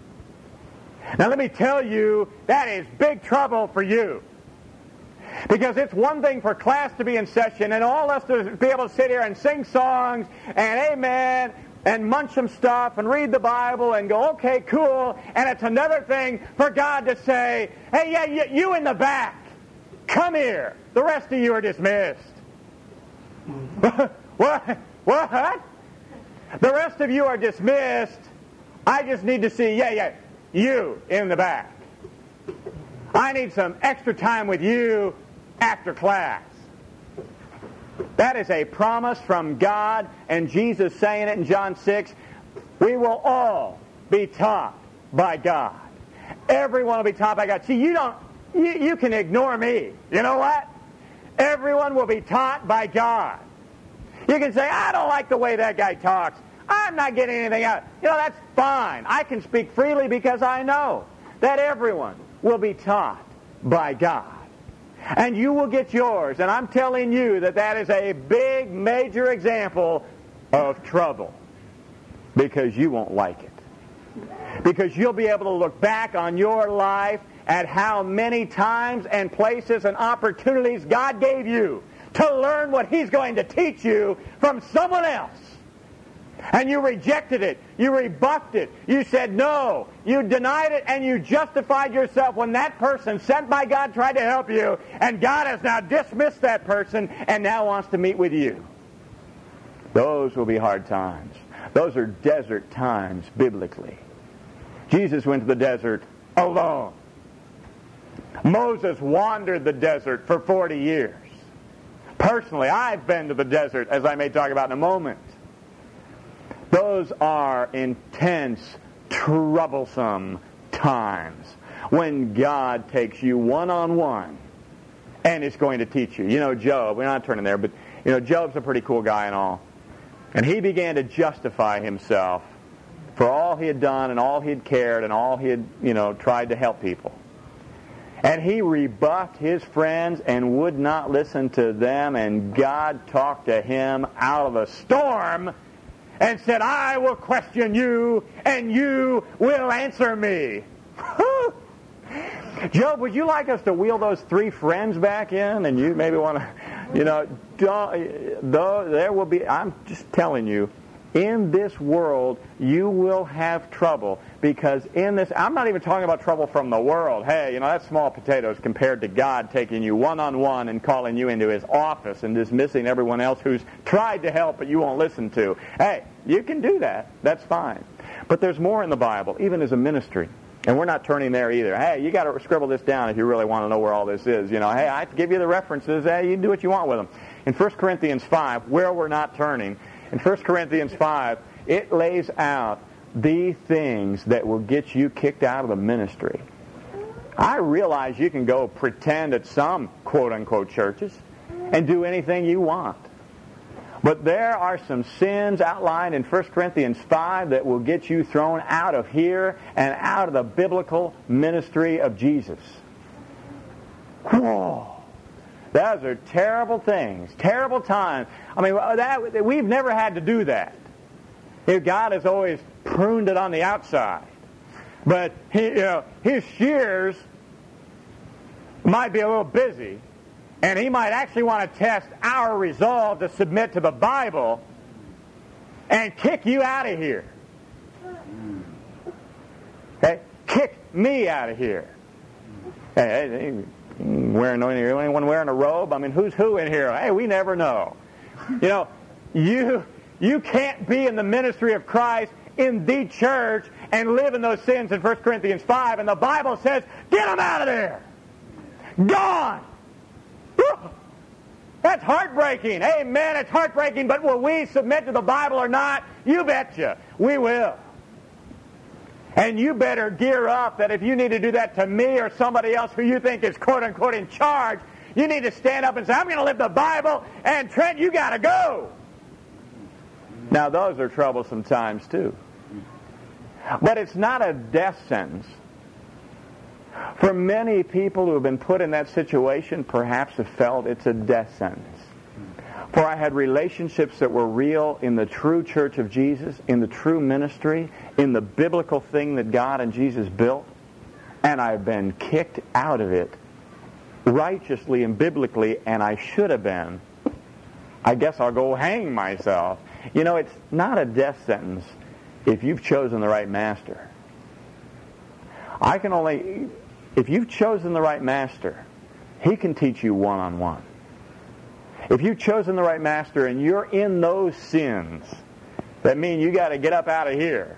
Now let me tell you, that is big trouble for you. Because it's one thing for class to be in session and all us to be able to sit here and sing songs and amen and munch some stuff and read the Bible and go, okay, cool. And it's another thing for God to say, hey, yeah, you, you in the back, come here. The rest of you are dismissed. What? What? The rest of you are dismissed. I just need to see, yeah, yeah, you in the back. I need some extra time with you after class. That is a promise from God, and Jesus saying it in John six. We will all be taught by God. Everyone will be taught by God. See, you don't, you, you can ignore me. You know what? Everyone will be taught by God. You can say, I don't like the way that guy talks. I'm not getting anything out. You know, that's fine. I can speak freely because I know that everyone will be taught by God. And you will get yours. And I'm telling you that that is a big, major example of trouble. Because you won't like it. Because you'll be able to look back on your life at how many times and places and opportunities God gave you to learn what He's going to teach you from someone else. And you rejected it. You rebuffed it. You said no. You denied it, and you justified yourself when that person sent by God tried to help you, and God has now dismissed that person and now wants to meet with you. Those will be hard times. Those are desert times biblically. Jesus went to the desert alone. Moses wandered the desert for forty years. Personally, I've been to the desert, as I may talk about in a moment. Those are intense, troublesome times when God takes you one-on-one and is going to teach you. You know, Job, we're not turning there, but you know, Job's a pretty cool guy and all. And he began to justify himself for all he had done and all he had cared and all he had, you know, tried to help people. And he rebuffed his friends and would not listen to them, and God talked to him out of a storm and said, I will question you, and you will answer me. Job, would you like us to wheel those three friends back in? And you maybe want to, you know, don't, though there will be, I'm just telling you, in this world, you will have trouble, because in this, I'm not even talking about trouble from the world. Hey, you know, that's small potatoes compared to God taking you one-on-one and calling you into His office and dismissing everyone else who's tried to help but you won't listen to. Hey, you can do that. That's fine. But there's more in the Bible, even as a ministry. And we're not turning there either. Hey, you got to scribble this down if you really want to know where all this is. You know, hey, I give you the references. Hey, you can do what you want with them. In First Corinthians five, where we're not turning, in First Corinthians five, it lays out the things that will get you kicked out of the ministry. I realize you can go pretend at some quote-unquote churches and do anything you want. But there are some sins outlined in First Corinthians five that will get you thrown out of here and out of the biblical ministry of Jesus. Whoa. Those are terrible things, terrible times. I mean, that, we've never had to do that. God has always pruned it on the outside. But he, you know, His shears might be a little busy, and He might actually want to test our resolve to submit to the Bible and kick you out of here. Okay? Kick me out of here. Hey, hey, wearing anyone wearing a robe? I mean, who's who in here? Hey, we never know. You know, you you can't be in the ministry of Christ in the church and live in those sins in First Corinthians five, and the Bible says, get them out of there. Gone. That's heartbreaking. Amen, it's heartbreaking, but will we submit to the Bible or not? You betcha. We will. And you better gear up that if you need to do that to me or somebody else who you think is quote-unquote in charge, you need to stand up and say, I'm going to live the Bible, and Trent, you got to go. Now, those are troublesome times, too. But it's not a death sentence. For many people who have been put in that situation perhaps have felt it's a death sentence. For I had relationships that were real in the true church of Jesus, in the true ministry, in the biblical thing that God and Jesus built, and I've been kicked out of it righteously and biblically, and I should have been. I guess I'll go hang myself. You know, it's not a death sentence if you've chosen the right master. I can only, if you've chosen the right master, he can teach you one-on-one. If you've chosen the right master and you're in those sins, that mean you got to get up out of here.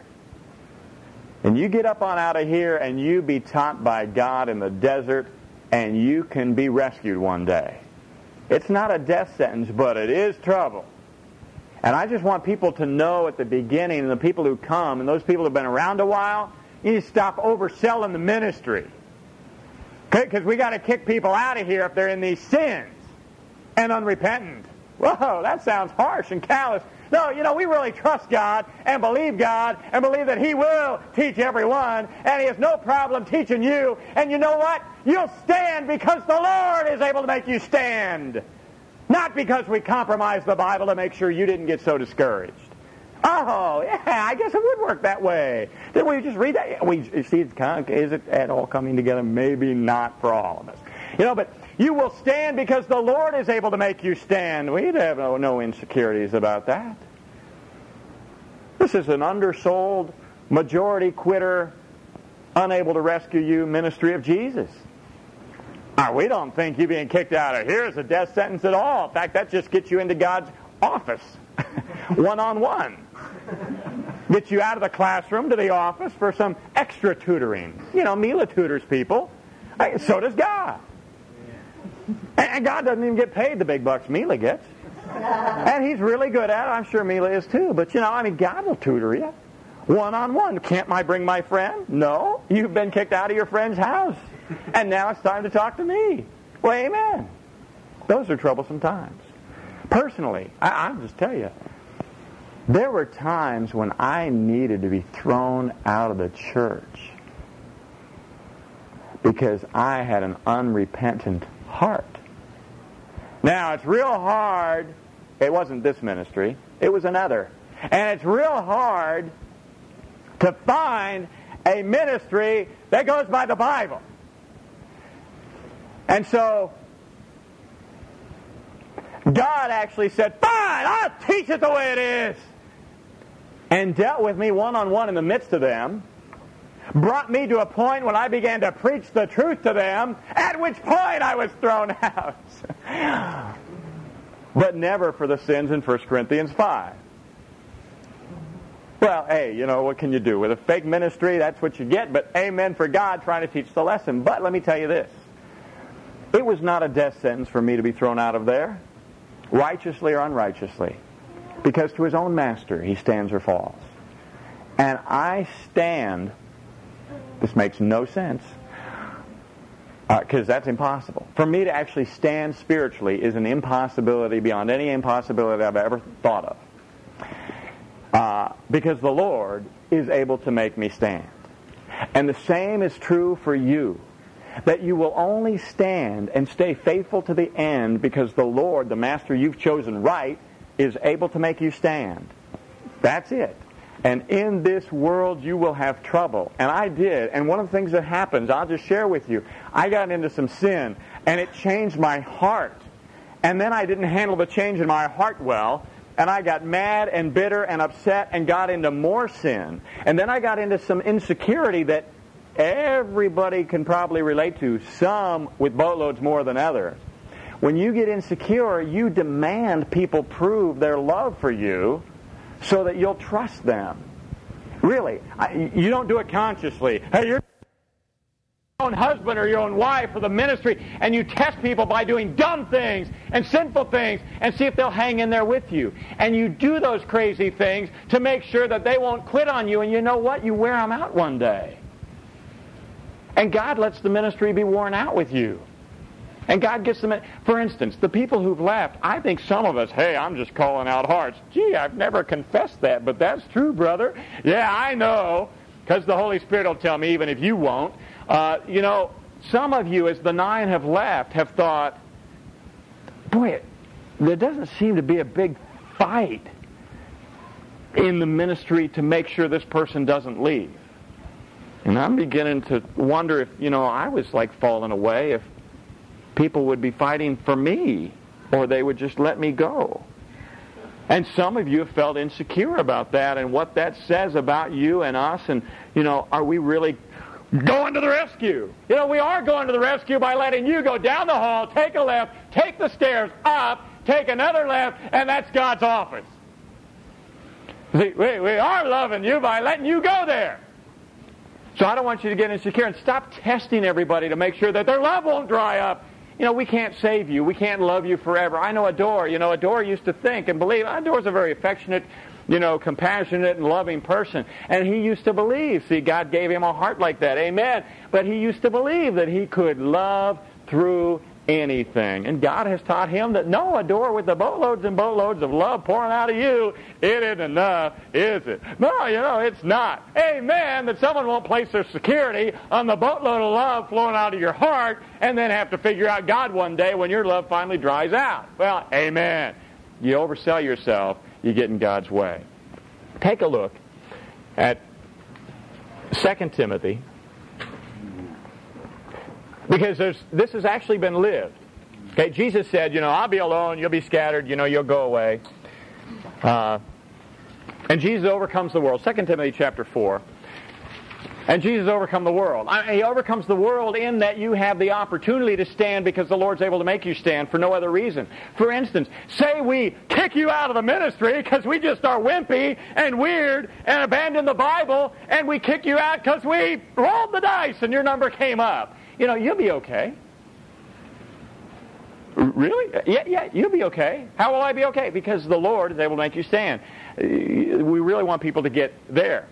And you get up on out of here and you be taught by God in the desert, and you can be rescued one day. It's not a death sentence, but it is trouble. And I just want people to know at the beginning, and the people who come, and those people who have been around a while, you need to stop overselling the ministry. Because we got to kick people out of here if they're in these sins and unrepentant. Whoa, that sounds harsh and callous. No, you know, we really trust God and believe God and believe that He will teach everyone, and He has no problem teaching you. And you know what? You'll stand because the Lord is able to make you stand. Not because we compromised the Bible to make sure you didn't get so discouraged. Oh, yeah, I guess it would work that way. Did we just read that? We see, it's kind of, is it at all coming together? Maybe not for all of us. You know, but you will stand because the Lord is able to make you stand. We'd have no, no insecurities about that. This is an undersold, majority quitter, unable to rescue you ministry of Jesus. Now, we don't think you being kicked out of here is a death sentence at all. In fact, that just gets you into God's office, one-on-one. Gets you out of the classroom to the office for some extra tutoring. You know, Mila tutors people. So does God. And God doesn't even get paid the big bucks Mila gets. And He's really good at it. I'm sure Mila is too. But, you know, I mean, God will tutor you. One-on-one. Can't I bring my friend? No. You've been kicked out of your friend's house. And now it's time to talk to me. Well, amen. Those are troublesome times. Personally, I, I'll just tell you, there were times when I needed to be thrown out of the church because I had an unrepentant heart. Now, it's real hard. It wasn't this ministry. It was another. And it's real hard to find a ministry that goes by the Bible. And so, God actually said, fine, I'll teach it the way it is. And dealt with me one-on-one in the midst of them. Brought me to a point when I began to preach the truth to them, at which point I was thrown out. But never for the sins in First Corinthians five. Well, hey, you know, what can you do? With a fake ministry, that's what you get. But amen for God trying to teach the lesson. But let me tell you this. It was not a death sentence for me to be thrown out of there, righteously or unrighteously. Because to his own master he stands or falls. And I stand, this makes no sense, because uh, that's impossible. For me to actually stand spiritually is an impossibility beyond any impossibility I've ever thought of. Uh, because the Lord is able to make me stand. And the same is true for you. That you will only stand and stay faithful to the end because the Lord, the Master you've chosen right, is able to make you stand. That's it. And in this world you will have trouble. And I did. And one of the things that happens, I'll just share with you, I got into some sin and it changed my heart. And then I didn't handle the change in my heart well. And I got mad and bitter and upset and got into more sin. And then I got into some insecurity that everybody can probably relate to, some with boatloads more than others. When you get insecure, you demand people prove their love for you so that you'll trust them. Really, you don't do it consciously. Hey, you're your own husband or your own wife or the ministry, and you test people by doing dumb things and sinful things and see if they'll hang in there with you. And you do those crazy things to make sure that they won't quit on you, and you know what? You wear them out one day. And God lets the ministry be worn out with you. And God gets them in. For instance, the people who've left, I think some of us, hey, I'm just calling out hearts. Gee, I've never confessed that, but that's true, brother. Yeah, I know, because the Holy Spirit will tell me, even if you won't. Uh, you know, some of you, as the nine have left, have thought, boy, it, there doesn't seem to be a big fight in the ministry to make sure this person doesn't leave. And I'm beginning to wonder if, you know, I was like falling away, if people would be fighting for me, or they would just let me go. And some of you have felt insecure about that and what that says about you and us, and, you know, are we really going to the rescue? You know, we are going to the rescue by letting you go down the hall, take a left, take the stairs up, take another left, and that's God's office. See, we, we are loving you by letting you go there. So I don't want you to get insecure, and stop testing everybody to make sure that their love won't dry up. You know, we can't save you. We can't love you forever. I know Adore. You know, Adore used to think and believe. Adore's a very affectionate, you know, compassionate and loving person. And he used to believe. See, God gave him a heart like that. Amen. But he used to believe that he could love through anything. And God has taught him that, no, Adore, with the boatloads and boatloads of love pouring out of you, it isn't enough, is it? No, you know, it's not. Amen, that someone won't place their security on the boatload of love flowing out of your heart and then have to figure out God one day when your love finally dries out. Well, amen. You oversell yourself, you get in God's way. Take a look at Second Timothy. Because there's, this has actually been lived. Okay, Jesus said, you know, I'll be alone, you'll be scattered, you know, you'll go away. Uh, and Jesus overcomes the world. Second Timothy chapter four. And Jesus overcomes the world. I mean, he overcomes the world in that you have the opportunity to stand because the Lord's able to make you stand for no other reason. For instance, say we kick you out of the ministry because we just are wimpy and weird and abandon the Bible, and we kick you out because we rolled the dice and your number came up. You know, you'll be okay. Really? Yeah, yeah, you'll be okay. How will I be okay? Because the Lord is able to make you stand. We really want people to get there.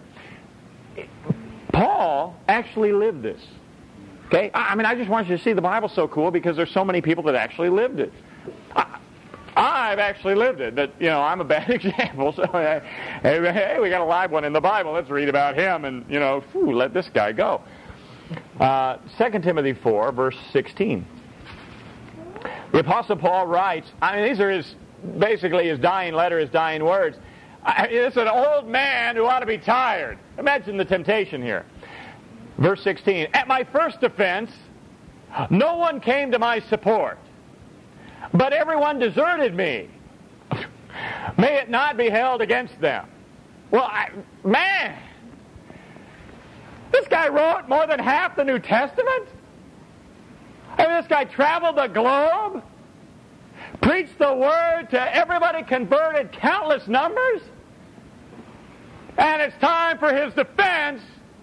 Paul actually lived this. Okay? I mean, I just want you to see the Bible's so cool because there's so many people that actually lived it. I, I've actually lived it, but, you know, I'm a bad example. So, hey, hey, we got a live one in the Bible. Let's read about him and, you know, whew, let this guy go. Uh, Second Timothy four, verse sixteen. The Apostle Paul writes, I mean, these are his, basically his dying letter, his dying words. I, it's an old man who ought to be tired. Imagine the temptation here. Verse sixteen, at my first offense, no one came to my support, but everyone deserted me. May it not be held against them. Well, I, man, this guy wrote more than half the New Testament? I mean, this guy traveled the globe, preached the word to everybody, converted countless numbers, and it's time for his defense,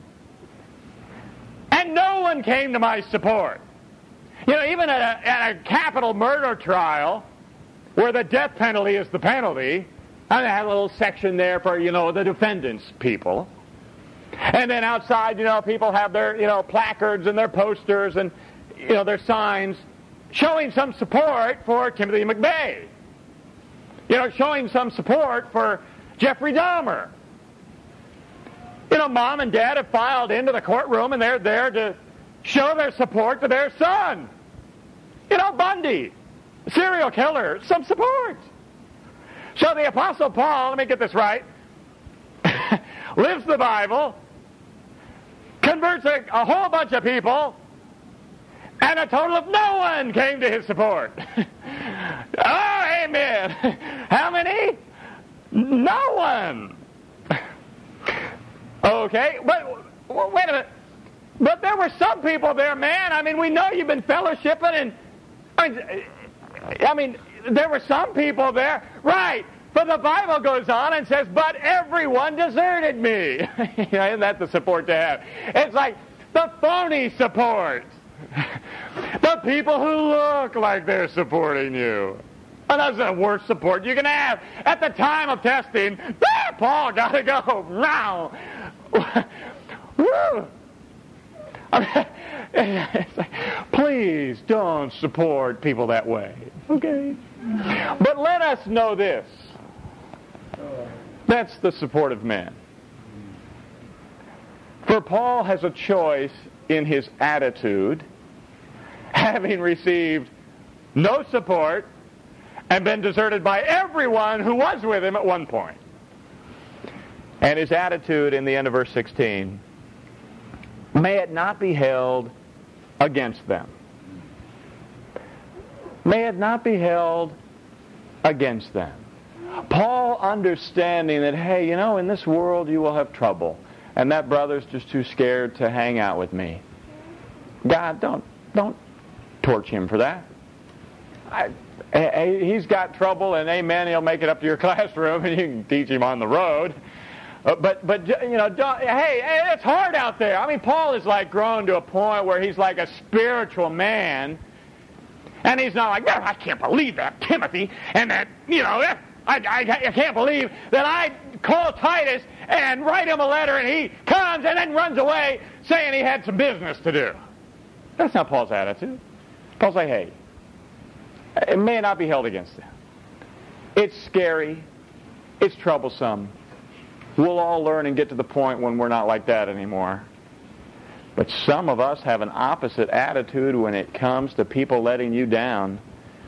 and no one came to my support. You know, even at a, at a capital murder trial, where the death penalty is the penalty, and they had a little section there for, you know, the defendants' people. And then outside, you know, people have their, you know, placards and their posters and, you know, their signs showing some support for Timothy McVeigh. You know, showing some support for Jeffrey Dahmer. You know, mom and dad have filed into the courtroom and they're there to show their support to their son. You know, Bundy, serial killer, some support. So the Apostle Paul, let me get this right, lives the Bible, converts a, a whole bunch of people, and a total of no one came to his support. Oh, amen. How many? No one. Okay, but wait a minute. But there were some people there, man. I mean, we know you've been fellowshipping, and I mean, I mean, there were some people there, right? But the Bible goes on and says, "But everyone deserted me." Isn't that the support to have? It's like the phony support, the people who look like they're supporting you. And that's the worst support you can have. At the time of testing, ah, Paul got to go. Now, woo. It's like, please don't support people that way. Okay? But let us know this. That's the support of men. For Paul has a choice in his attitude, having received no support and been deserted by everyone who was with him at one point. And his attitude in the end of verse sixteen, may it not be held against them. May it not be held against them. Paul understanding that, hey, you know, in this world you will have trouble, and that brother's just too scared to hang out with me. God, don't don't torch him for that. I, he's got trouble, and amen, he'll make it up to your classroom, and you can teach him on the road. Uh, but, but you know, don't, hey, hey, it's hard out there. I mean, Paul is like grown to a point where he's like a spiritual man, and he's not like, no, I can't believe that, Timothy, and that, you know, I, I, I can't believe that I call Titus and write him a letter, and he comes and then runs away saying he had some business to do. That's not Paul's attitude. Paul's like, hey, it may not be held against them. It's scary. It's troublesome. We'll all learn and get to the point when we're not like that anymore. But some of us have an opposite attitude when it comes to people letting you down.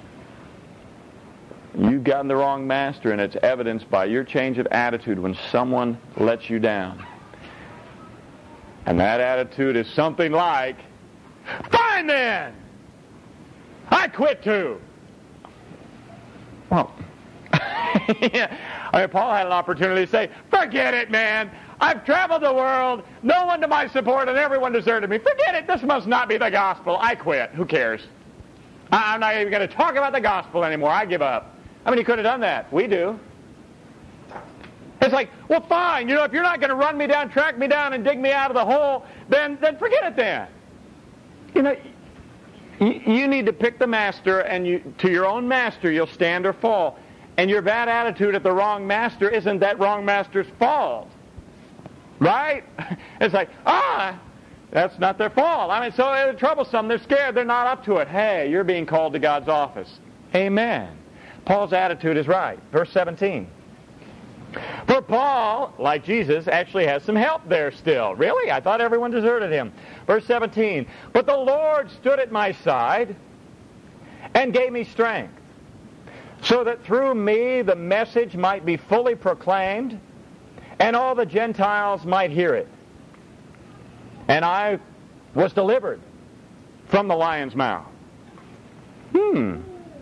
You've gotten the wrong master, and it's evidenced by your change of attitude when someone lets you down. And that attitude is something like, fine then! I quit too! Well, yeah. I mean, Paul had an opportunity to say, forget it, man. I've traveled the world, no one to my support, and everyone deserted me. Forget it. This must not be the gospel. I quit. Who cares? I'm not even going to talk about the gospel anymore. I give up. I mean, he could have done that. We do. It's like, well, fine. You know, if you're not going to run me down, track me down, and dig me out of the hole, then, then forget it then. You know, you need to pick the master, and you, to your own master, you'll stand or fall. And your bad attitude at the wrong master isn't that wrong master's fault. Right? It's like, ah, that's not their fault. I mean, so they're troublesome. They're scared. They're not up to it. Hey, you're being called to God's office. Amen. Paul's attitude is right. Verse seventeen. For Paul, like Jesus, actually has some help there still. Really? I thought everyone deserted him. Verse seventeen, but the Lord stood at my side and gave me strength, so that through me the message might be fully proclaimed, and all the Gentiles might hear it. And I was delivered from the lion's mouth. Hmm.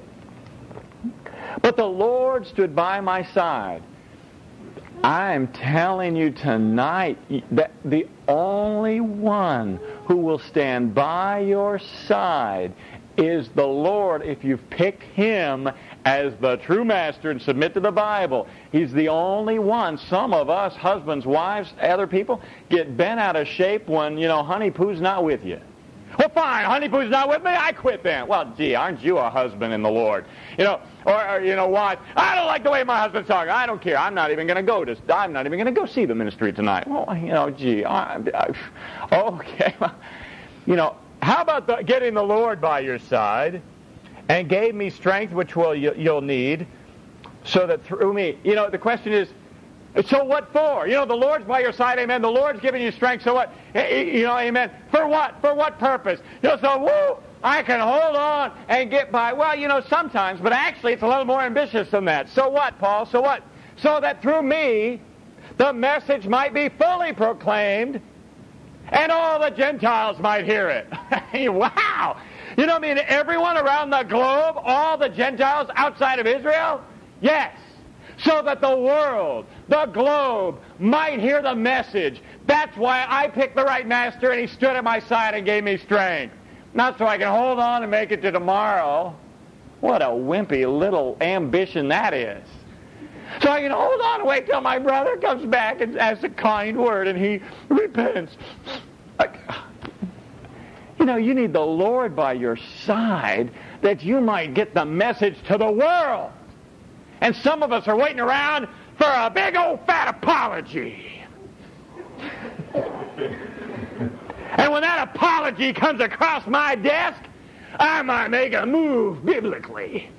But the Lord stood by my side. I'm telling you tonight that the only one who will stand by your side is the Lord if you've picked Him as the true master and submit to the Bible. He's the only one. Some of us, husbands, wives, other people, get bent out of shape when, you know, Honey Poo's not with you. Well, fine, Honey Poo's not with me, I quit then. Well, gee, aren't you a husband in the Lord? You know, or, or you know what? I don't like the way my husband's talking. I don't care. I'm not even going to go to, I'm not even going to go see the ministry tonight. Well, you know, gee, I, I, okay. You know, how about the, getting the Lord by your side and gave me strength, which will you, you'll need, so that through me, you know, the question is, so what for? You know, the Lord's by your side, amen. The Lord's giving you strength, so what? You know, amen. For what? For what purpose? You know, so, woo, I can hold on and get by. Well, you know, sometimes, but actually it's a little more ambitious than that. So what, Paul? So what? So that through me, the message might be fully proclaimed, and all the Gentiles might hear it. Wow! You know what I mean? Everyone around the globe, all the Gentiles outside of Israel? Yes. So that the world, the globe, might hear the message. That's why I picked the right master, and he stood at my side and gave me strength. Not so I can hold on and make it to tomorrow. What a wimpy little ambition that is. So I can hold on and wait till my brother comes back and asks a kind word and he repents. You know, you need the Lord by your side that you might get the message to the world. And some of us are waiting around for a big old fat apology. And when that apology comes across my desk, I might make a move biblically.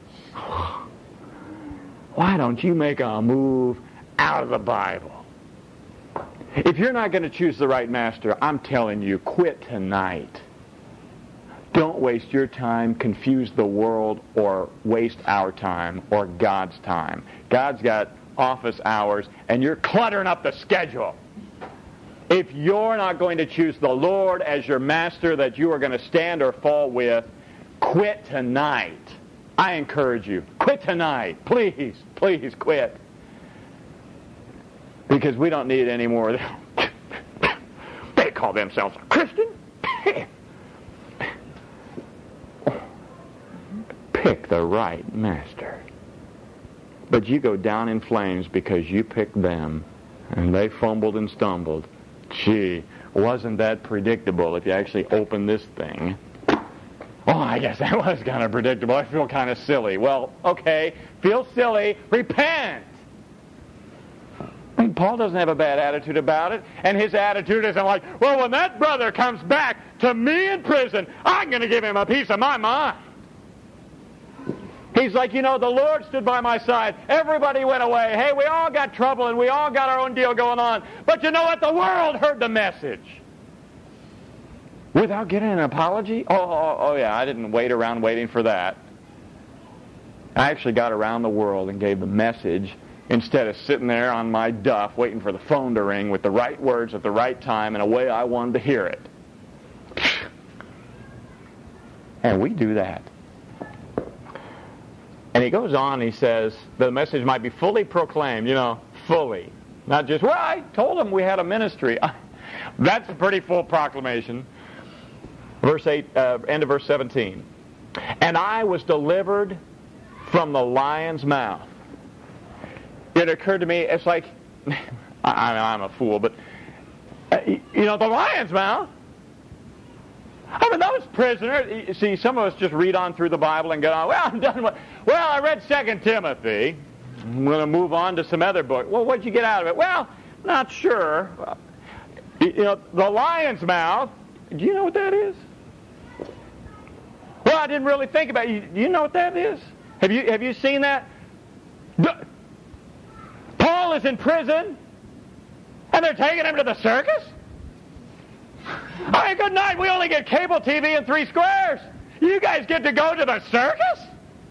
Why don't you make a move out of the Bible? If you're not going to choose the right master, I'm telling you, quit tonight. Don't waste your time, confuse the world, or waste our time or God's time. God's got office hours, and you're cluttering up the schedule. If you're not going to choose the Lord as your master that you are going to stand or fall with, quit tonight. I encourage you, quit tonight. Please, please quit. Because we don't need any more. They call themselves a Christian. Pick the right master. But you go down in flames because you picked them and they fumbled and stumbled. Gee, wasn't that predictable if you actually open this thing? Oh, I guess that was kind of predictable. I feel kind of silly. Well, okay, feel silly, repent. I mean, Paul doesn't have a bad attitude about it, and his attitude isn't like, well, when that brother comes back to me in prison, I'm going to give him a piece of my mind. He's like, you know, the Lord stood by my side. Everybody went away. Hey, we all got trouble, and we all got our own deal going on. But you know what? The world heard the message. Without getting an apology? Oh, oh, oh, yeah, I didn't wait around waiting for that. I actually got around the world and gave the message instead of sitting there on my duff waiting for the phone to ring with the right words at the right time in a way I wanted to hear it. And we do that. And he goes on, he says, the message might be fully proclaimed, you know, fully. Not just, well, I told him we had a ministry. That's a pretty full proclamation. Verse eight, uh, end of verse seventeen. And I was delivered from the lion's mouth. It occurred to me, it's like, I, I'm a fool, but, uh, you know, the lion's mouth. I mean, those prisoners, you see, some of us just read on through the Bible and go, on, well, I'm done with, well, I read Second Timothy. I'm going to move on to some other book. Well, what'd you get out of it? Well, not sure. You know, the lion's mouth, do you know what that is? Well, I didn't really think about it. Do you know what that is? Have you, have you seen that? Paul Bill is in prison, and they're taking him to the circus? All right, good night. We only get cable T V in three squares. You guys get to go to the circus?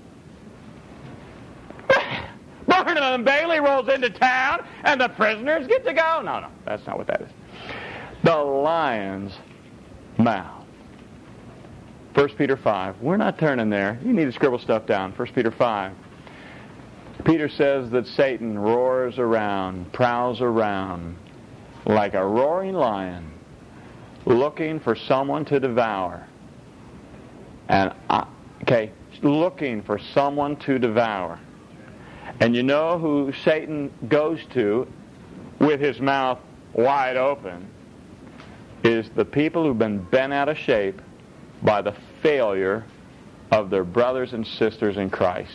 Barnum and Bailey rolls into town, and the prisoners get to go? No, no, that's not what that is. The lion's mouth. First Peter five. We're not turning there. You need to scribble stuff down. First Peter five. Peter says that Satan roars around, prowls around like a roaring lion, looking for someone to devour. And, I, okay, looking for someone to devour. And you know who Satan goes to with his mouth wide open is the people who've been bent out of shape by the failure of their brothers and sisters in Christ.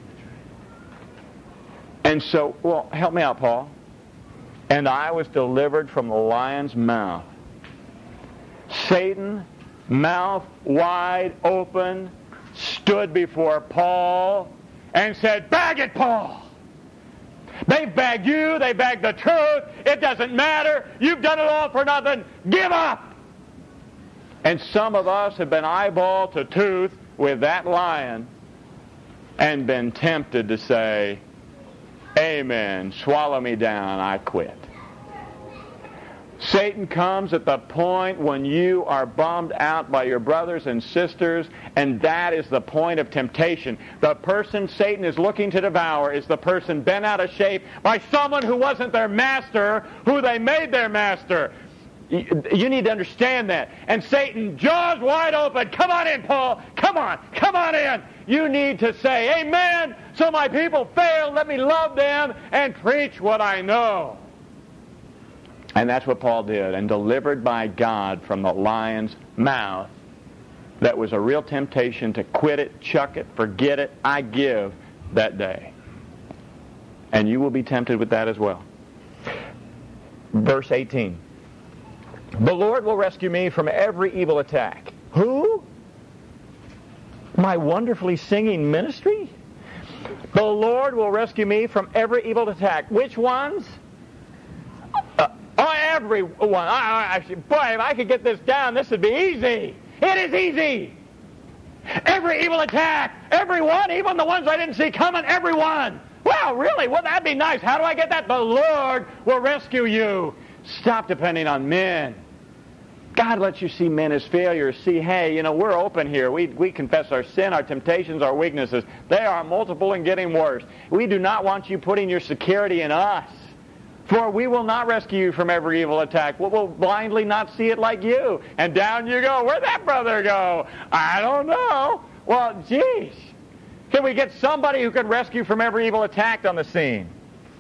And so, well, help me out, Paul. And I was delivered from the lion's mouth. Satan, mouth wide open, stood before Paul and said, "Bag it, Paul. They've bagged you, they bagged the truth. It doesn't matter. You've done it all for nothing. Give up." And some of us have been eyeball to tooth with that lion and been tempted to say, "Amen, swallow me down, I quit." Satan comes at the point when you are bummed out by your brothers and sisters, and that is the point of temptation. The person Satan is looking to devour is the person bent out of shape by someone who wasn't their master, who they made their master. You need to understand that. And Satan, jaws wide open, "Come on in, Paul. Come on. Come on in." You need to say, "Amen. So my people fail. Let me love them and preach what I know." And that's what Paul did. And delivered by God from the lion's mouth, that was a real temptation to quit it, chuck it, forget it, I give that day. And you will be tempted with that as well. Verse eighteen. The Lord will rescue me from every evil attack. Who? My wonderfully singing ministry? The Lord will rescue me from every evil attack. Which ones? Uh, oh, every one. I, I, boy, if I could get this down, this would be easy. It is easy. Every evil attack. Every one, even the ones I didn't see coming, every one. Wow, really? Well, that'd be nice. How do I get that? The Lord will rescue you. Stop depending on men. God lets you see men as failures. See, hey, you know, we're open here. We, we confess our sin, our temptations, our weaknesses. They are multiple and getting worse. We do not want you putting your security in us. For we will not rescue you from every evil attack. We will blindly not see it like you. And down you go. Where'd that brother go? I don't know. Well, geez. Can we get somebody who can rescue from every evil attack on the scene?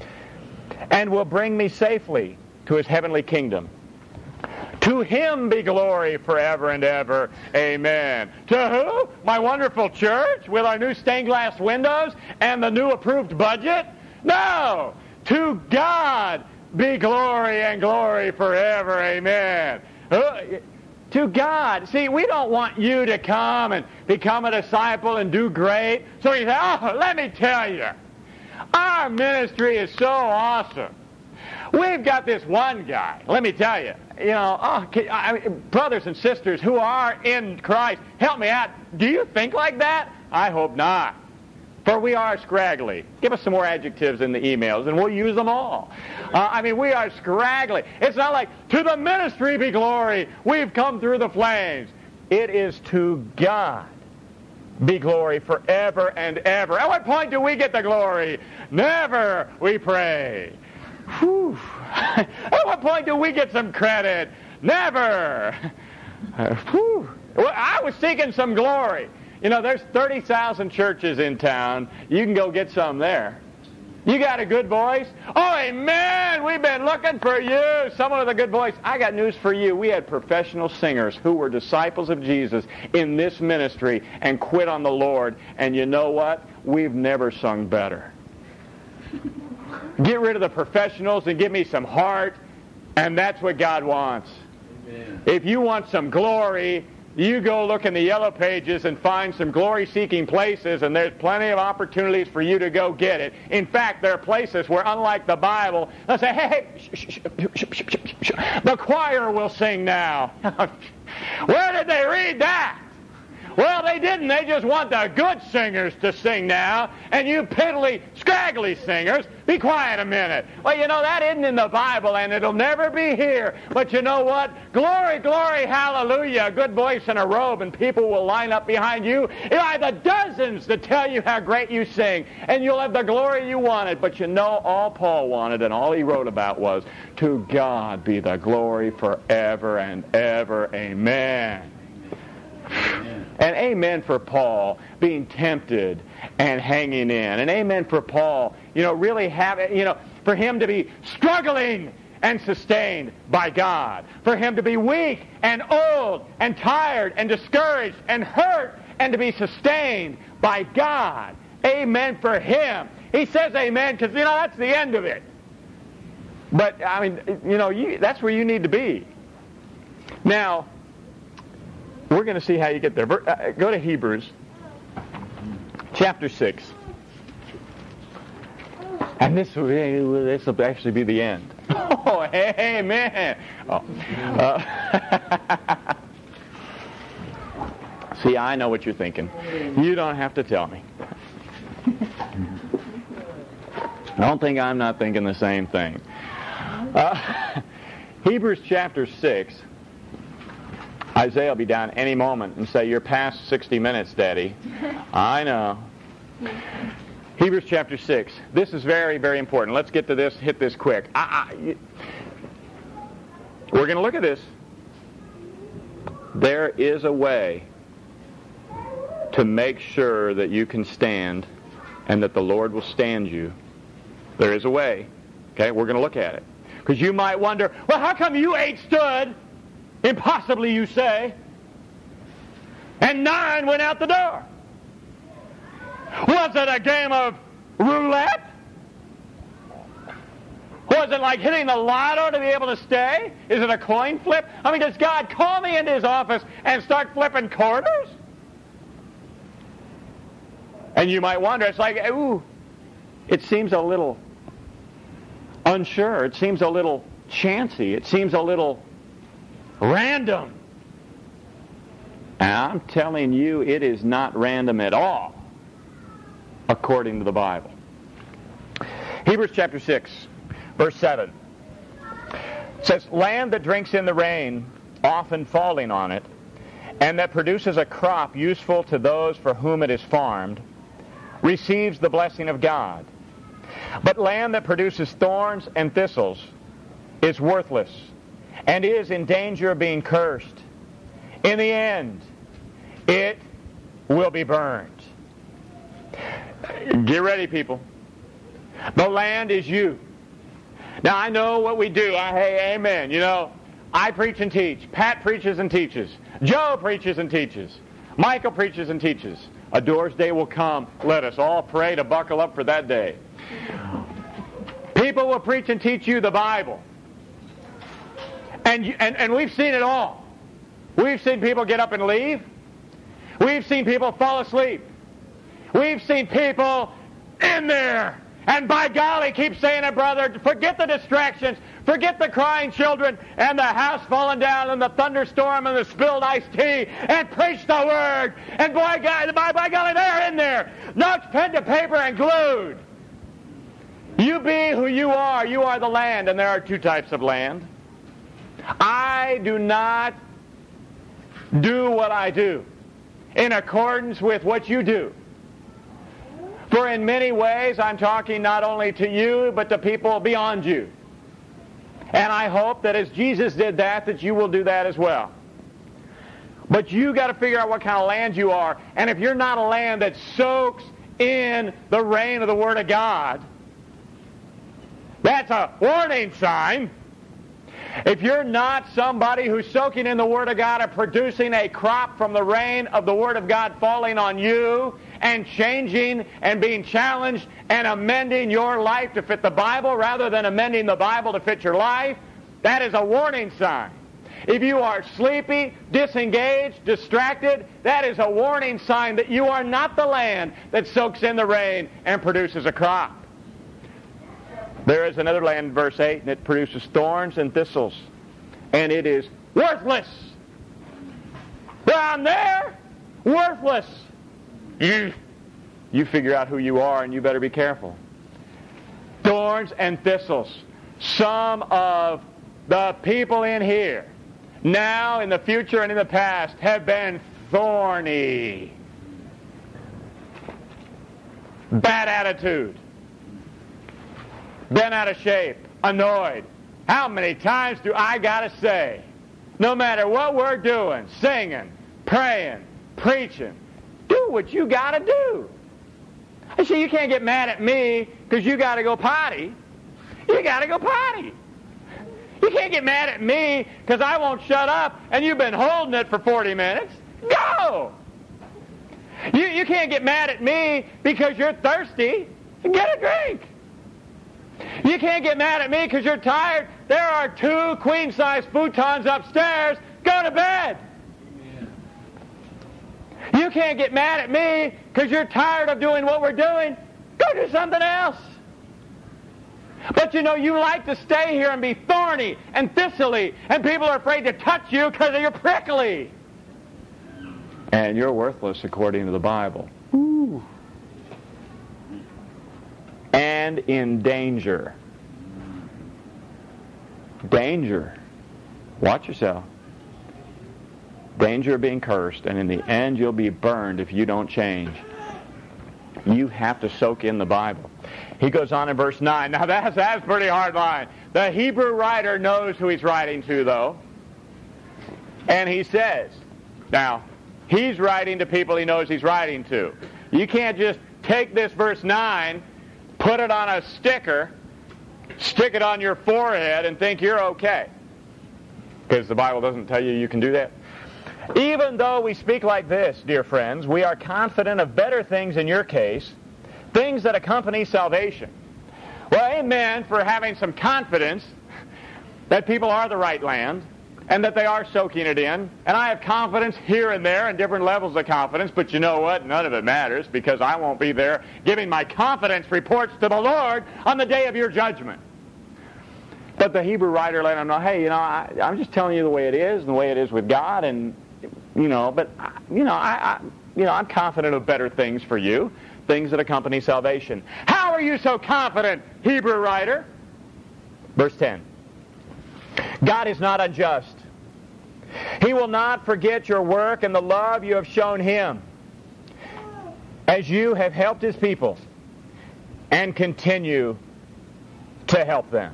And will bring me safely to his heavenly kingdom. To him be glory forever and ever. Amen. To who? My wonderful church with our new stained glass windows and the new approved budget? No. To God be glory and glory forever. Amen. Uh, to God. See, we don't want you to come and become a disciple and do great. So you say, oh, let me tell you, our ministry is so awesome. We've got this one guy, let me tell you, you know, oh, I mean, brothers and sisters who are in Christ, help me out. Do you think like that? I hope not. For we are scraggly. Give us some more adjectives in the emails, and we'll use them all. Uh, I mean, we are scraggly. It's not like, to the ministry be glory. We've come through the flames. It is to God be glory forever and ever. At what point do we get the glory? Never, we pray. Whew. At what point do we get some credit? Never. Uh, whew. Well, I was seeking some glory. You know, there's thirty thousand churches in town. You can go get some there. You got a good voice? Oh, amen! We've been looking for you. Someone with a good voice. I got news for you. We had professional singers who were disciples of Jesus in this ministry and quit on the Lord. And you know what? We've never sung better. Get rid of the professionals and give me some heart, and that's what God wants. Amen. If you want some glory, you go look in the yellow pages and find some glory-seeking places, and there's plenty of opportunities for you to go get it. In fact, there are places where, unlike the Bible, they'll say, hey, hey, shh, shh, shh, shh, shh, shh, the choir will sing now. Where did they read that? Well, they didn't. They just want the good singers to sing now, and you piddly, scraggly singers, be quiet a minute. Well, you know, that isn't in the Bible, and it'll never be here. But you know what? Glory, glory, hallelujah, a good voice and a robe, and people will line up behind you. You'll have the dozens to tell you how great you sing, and you'll have the glory you wanted. But you know, all Paul wanted and all he wrote about was, to God be the glory forever and ever. Amen. Amen. And amen for Paul being tempted and hanging in. And amen for Paul, you know, really having, you know, for him to be struggling and sustained by God. For him to be weak and old and tired and discouraged and hurt and to be sustained by God. Amen for him. He says amen because, you know, that's the end of it. But, I mean, you know, you, that's where you need to be. Now, we're going to see how you get there. Uh, go to Hebrews chapter six. And this will, this will actually be the end. Oh, amen. Oh. Uh, see, I know what you're thinking. You don't have to tell me. Don't think I'm not thinking the same thing. Uh, Hebrews chapter six. Isaiah will be down any moment and say, you're past sixty minutes, Daddy. I know. Hebrews chapter six. This is very, very important. Let's get to this, hit this quick. I, I, we're going to look at this. There is a way to make sure that you can stand and that the Lord will stand you. There is a way. Okay, we're going to look at it. Because you might wonder, well, how come you eight stood? Impossibly, you say. And nine went out the door. Was it a game of roulette? Was it like hitting the lotto to be able to stay? Is it a coin flip? I mean, does God call me into his office and start flipping quarters? And you might wonder, it's like, ooh, it seems a little unsure. It seems a little chancy. It seems a little random. And I'm telling you, it is not random at all, according to the Bible. Hebrews chapter six, verse seven. It says, land that drinks in the rain, often falling on it, and that produces a crop useful to those for whom it is farmed, receives the blessing of God. But land that produces thorns and thistles is worthless, and is in danger of being cursed. In the end, it will be burned. Get ready, people. The land is you. Now, I know what we do. I, hey, amen. You know, I preach and teach. Pat preaches and teaches. Joe preaches and teaches. Michael preaches and teaches. A door's day will come. Let us all pray to buckle up for that day. People will preach and teach you the Bible. And, you, and and we've seen it all. We've seen people get up and leave. We've seen people fall asleep. We've seen people in there. And by golly, keep saying it, brother, forget the distractions. Forget the crying children and the house falling down and the thunderstorm and the spilled iced tea, and preach the word. And by, God, by, by golly, they're in there. Notes, pen to paper, and glued. You be who you are. You are the land. And there are two types of land. I do not do what I do in accordance with what you do. For in many ways, I'm talking not only to you, but to people beyond you. And I hope that as Jesus did that, that you will do that as well. But you got to figure out what kind of land you are. And if you're not a land that soaks in the rain of the Word of God, that's a warning sign. If you're not somebody who's soaking in the Word of God and producing a crop from the rain of the Word of God falling on you and changing and being challenged and amending your life to fit the Bible rather than amending the Bible to fit your life, that is a warning sign. If you are sleepy, disengaged, distracted, that is a warning sign that you are not the land that soaks in the rain and produces a crop. There is another land in verse eight, and it produces thorns and thistles, and it is worthless. Down there, worthless. You, you figure out who you are, and you better be careful. Thorns and thistles. Some of the people in here, now, in the future, and in the past, have been thorny. Bad attitude. Been out of shape. Annoyed. How many times do I got to say, no matter what we're doing, singing, praying, preaching, do what you got to do. I say, you can't get mad at me because you got to go potty. You got to go potty. You can't get mad at me because I won't shut up and you've been holding it for forty minutes. Go! You, you can't get mad at me because you're thirsty. Get a drink. You can't get mad at me because you're tired. There are two queen-size futons upstairs. Go to bed. Amen. You can't get mad at me because you're tired of doing what we're doing. Go do something else. But you know, you like to stay here and be thorny and thistly, and people are afraid to touch you because you're prickly. And you're worthless according to the Bible. Ooh. And in danger. Danger. Watch yourself. Danger of being cursed, and in the end you'll be burned if you don't change. You have to soak in the Bible. He goes on in verse nine. Now that's, that's a pretty hard line. The Hebrew writer knows who he's writing to, though. And he says, now, he's writing to people he knows he's writing to. You can't just take this verse nine, put it on a sticker, stick it on your forehead, and think you're okay. Because the Bible doesn't tell you you can do that. Even though we speak like this, dear friends, we are confident of better things in your case, things that accompany salvation. Well, amen for having some confidence that people are the right land and that they are soaking it in. And I have confidence here and there and different levels of confidence, but you know what? None of it matters because I won't be there giving my confidence reports to the Lord on the day of your judgment. But the Hebrew writer let them know, hey, you know, I, I'm just telling you the way it is and the way it is with God, and, you know, but, you know, I, I you know, I'm confident of better things for you. Things that accompany salvation. How are you so confident, Hebrew writer? Verse ten. God is not unjust. He will not forget your work and the love you have shown Him as you have helped His people and continue to help them.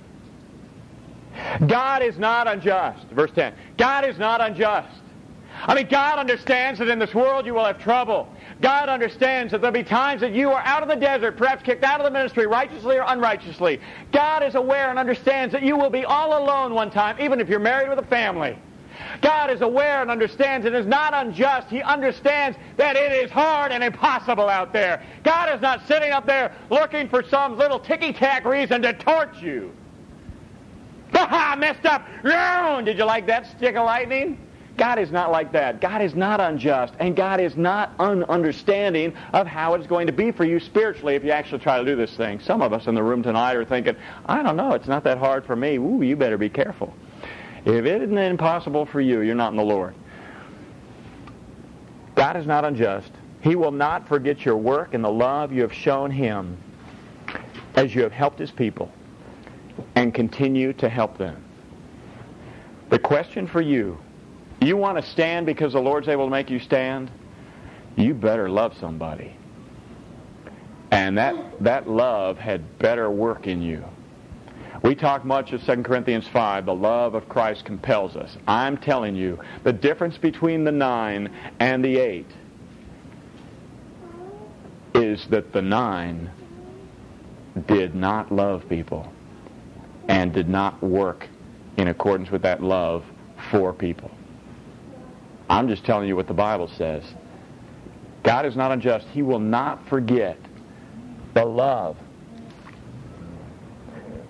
God is not unjust. Verse ten. God is not unjust. I mean, God understands that in this world you will have trouble. God understands that there'll be times that you are out of the desert, perhaps kicked out of the ministry, righteously or unrighteously. God is aware and understands that you will be all alone one time, even if you're married with a family. God is aware and understands it is not unjust. He understands that it is hard and impossible out there. God is not sitting up there looking for some little ticky-tack reason to torch you. Ha-ha, messed up. Did you like that stick of lightning? God is not like that. God is not unjust, and God is not ununderstanding of how it's going to be for you spiritually if you actually try to do this thing. Some of us in the room tonight are thinking, I don't know, it's not that hard for me. Ooh, you better be careful. If it isn't impossible for you, you're not in the Lord. God is not unjust. He will not forget your work and the love you have shown Him as you have helped His people and continue to help them. The question for you, you want to stand because the Lord's able to make you stand? You better love somebody. And that, that love had better work in you. We talk much of Second Corinthians five, the love of Christ compels us. I'm telling you, the difference between the nine and the eight is that the nine did not love people and did not work in accordance with that love for people. I'm just telling you what the Bible says. God is not unjust. He will not forget the love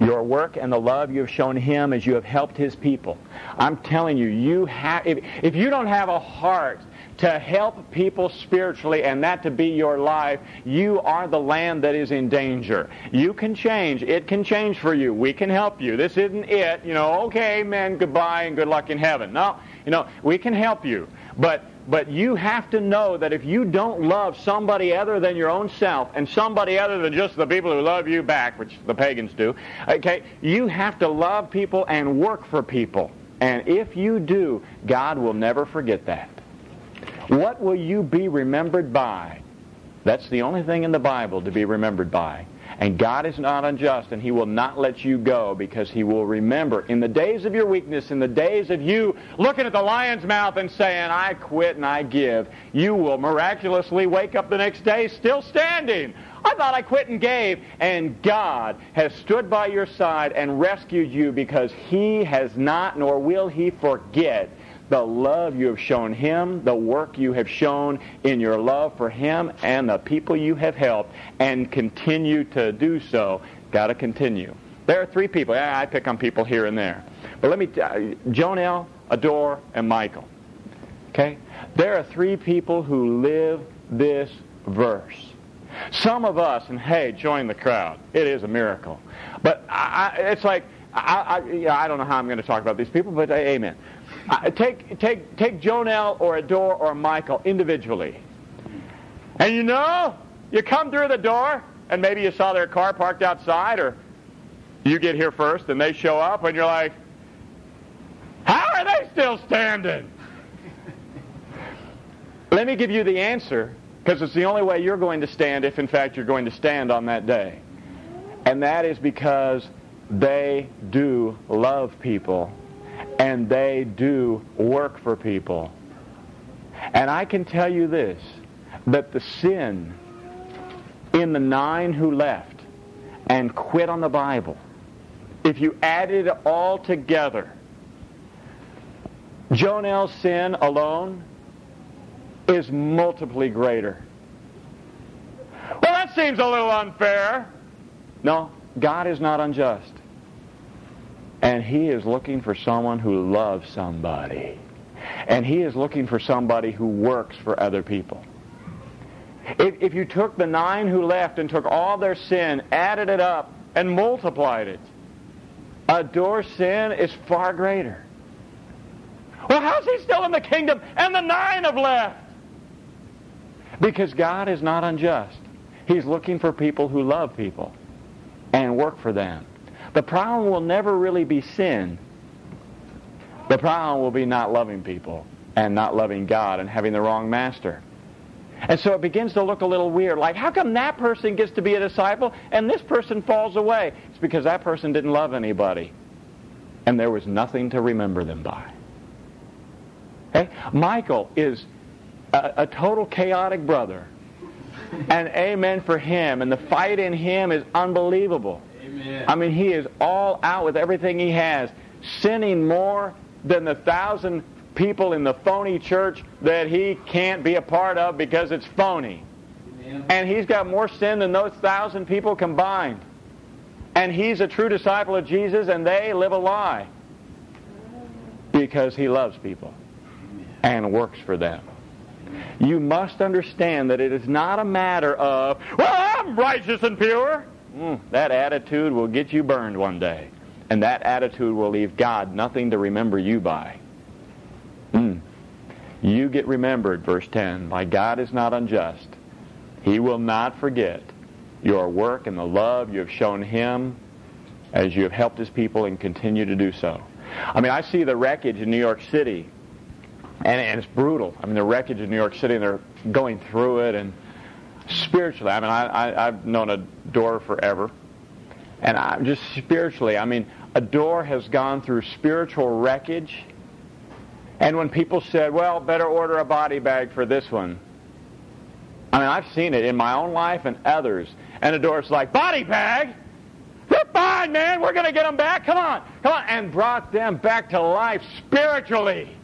your work and the love you have shown Him as you have helped His people. I'm telling you, you have, if, if you don't have a heart to help people spiritually and that to be your life, you are the land that is in danger. You can change. It can change for you. We can help you. This isn't it. You know, okay, amen, goodbye, and good luck in heaven. No, you know, we can help you. But But you have to know that if you don't love somebody other than your own self and somebody other than just the people who love you back, which the pagans do, okay, you have to love people and work for people. And if you do, God will never forget that. What will you be remembered by? That's the only thing in the Bible to be remembered by. And God is not unjust, and He will not let you go, because He will remember in the days of your weakness, in the days of you looking at the lion's mouth and saying, I quit and I give, you will miraculously wake up the next day still standing. I thought I quit and gave. And God has stood by your side and rescued you, because He has not, nor will He forget the love you have shown Him, the work you have shown in your love for Him and the people you have helped, and continue to do so. Got to continue. There are three people. Yeah, I pick on people here and there. But let me tell you, Jonel, Adore, and Michael. Okay? There are three people who live this verse. Some of us, and hey, join the crowd. It is a miracle. But I, I, it's like, I, I, yeah, I don't know how I'm going to talk about these people, but uh, amen. Uh, take take take Jonel or Adore or Michael individually. And you know, you come through the door, and maybe you saw their car parked outside, or you get here first, and they show up, and you're like, how are they still standing? Let me give you the answer, because it's the only way you're going to stand, if in fact you're going to stand on that day. And that is because they do love people, and they do work for people. And I can tell you this, that the sin in the nine who left and quit on the Bible, if you added it all together, Jonel's sin alone is multiply greater. Well, that seems a little unfair. No, God is not unjust. And He is looking for someone who loves somebody. And He is looking for somebody who works for other people. If, if you took the nine who left and took all their sin, added it up, and multiplied it, Adore's sin is far greater. Well, how's he still in the kingdom and the nine have left? Because God is not unjust. He's looking for people who love people and work for them. The problem will never really be sin. The problem will be not loving people and not loving God and having the wrong master. And so it begins to look a little weird. Like, how come that person gets to be a disciple and this person falls away? It's because that person didn't love anybody. And there was nothing to remember them by. Okay? Michael is a, a total chaotic brother. And amen for him. And the fight in him is unbelievable. Amen. I mean, he is all out with everything he has, sinning more than the thousand people in the phony church that he can't be a part of because it's phony. Amen. And he's got more sin than those thousand people combined. And he's a true disciple of Jesus, and they live a lie because he loves people and works for them. You must understand that it is not a matter of, well, I'm righteous and pure. Mm, that attitude will get you burned one day. And that attitude will leave God nothing to remember you by. Mm. You get remembered, verse ten, by God is not unjust. He will not forget your work and the love you have shown Him as you have helped His people and continue to do so. I mean, I see the wreckage in New York City, and, and it's brutal. I mean, the wreckage in New York City, and they're going through it, and spiritually, I mean, I, I, I've known Adore forever, and I, just spiritually, I mean, Adore has gone through spiritual wreckage. And when people said, well, better order a body bag for this one, I mean, I've seen it in my own life and others. And Adore's like, body bag? They're fine, man. We're going to get them back. Come on. Come on. And brought them back to life spiritually.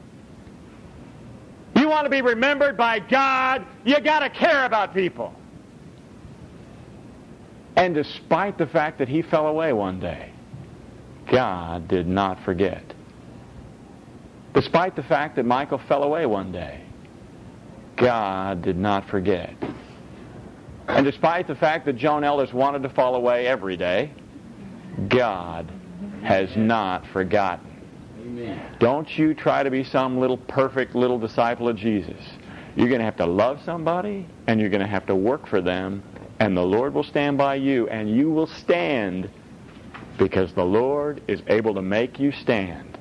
You want to be remembered by God, you got to care about people. And despite the fact that he fell away one day, God did not forget. Despite the fact that Michael fell away one day, God did not forget. And despite the fact that Joan Elders wanted to fall away every day, God has not forgotten. Amen. Don't you try to be some little perfect little disciple of Jesus. You're going to have to love somebody, and you're going to have to work for them, and the Lord will stand by you, and you will stand because the Lord is able to make you stand.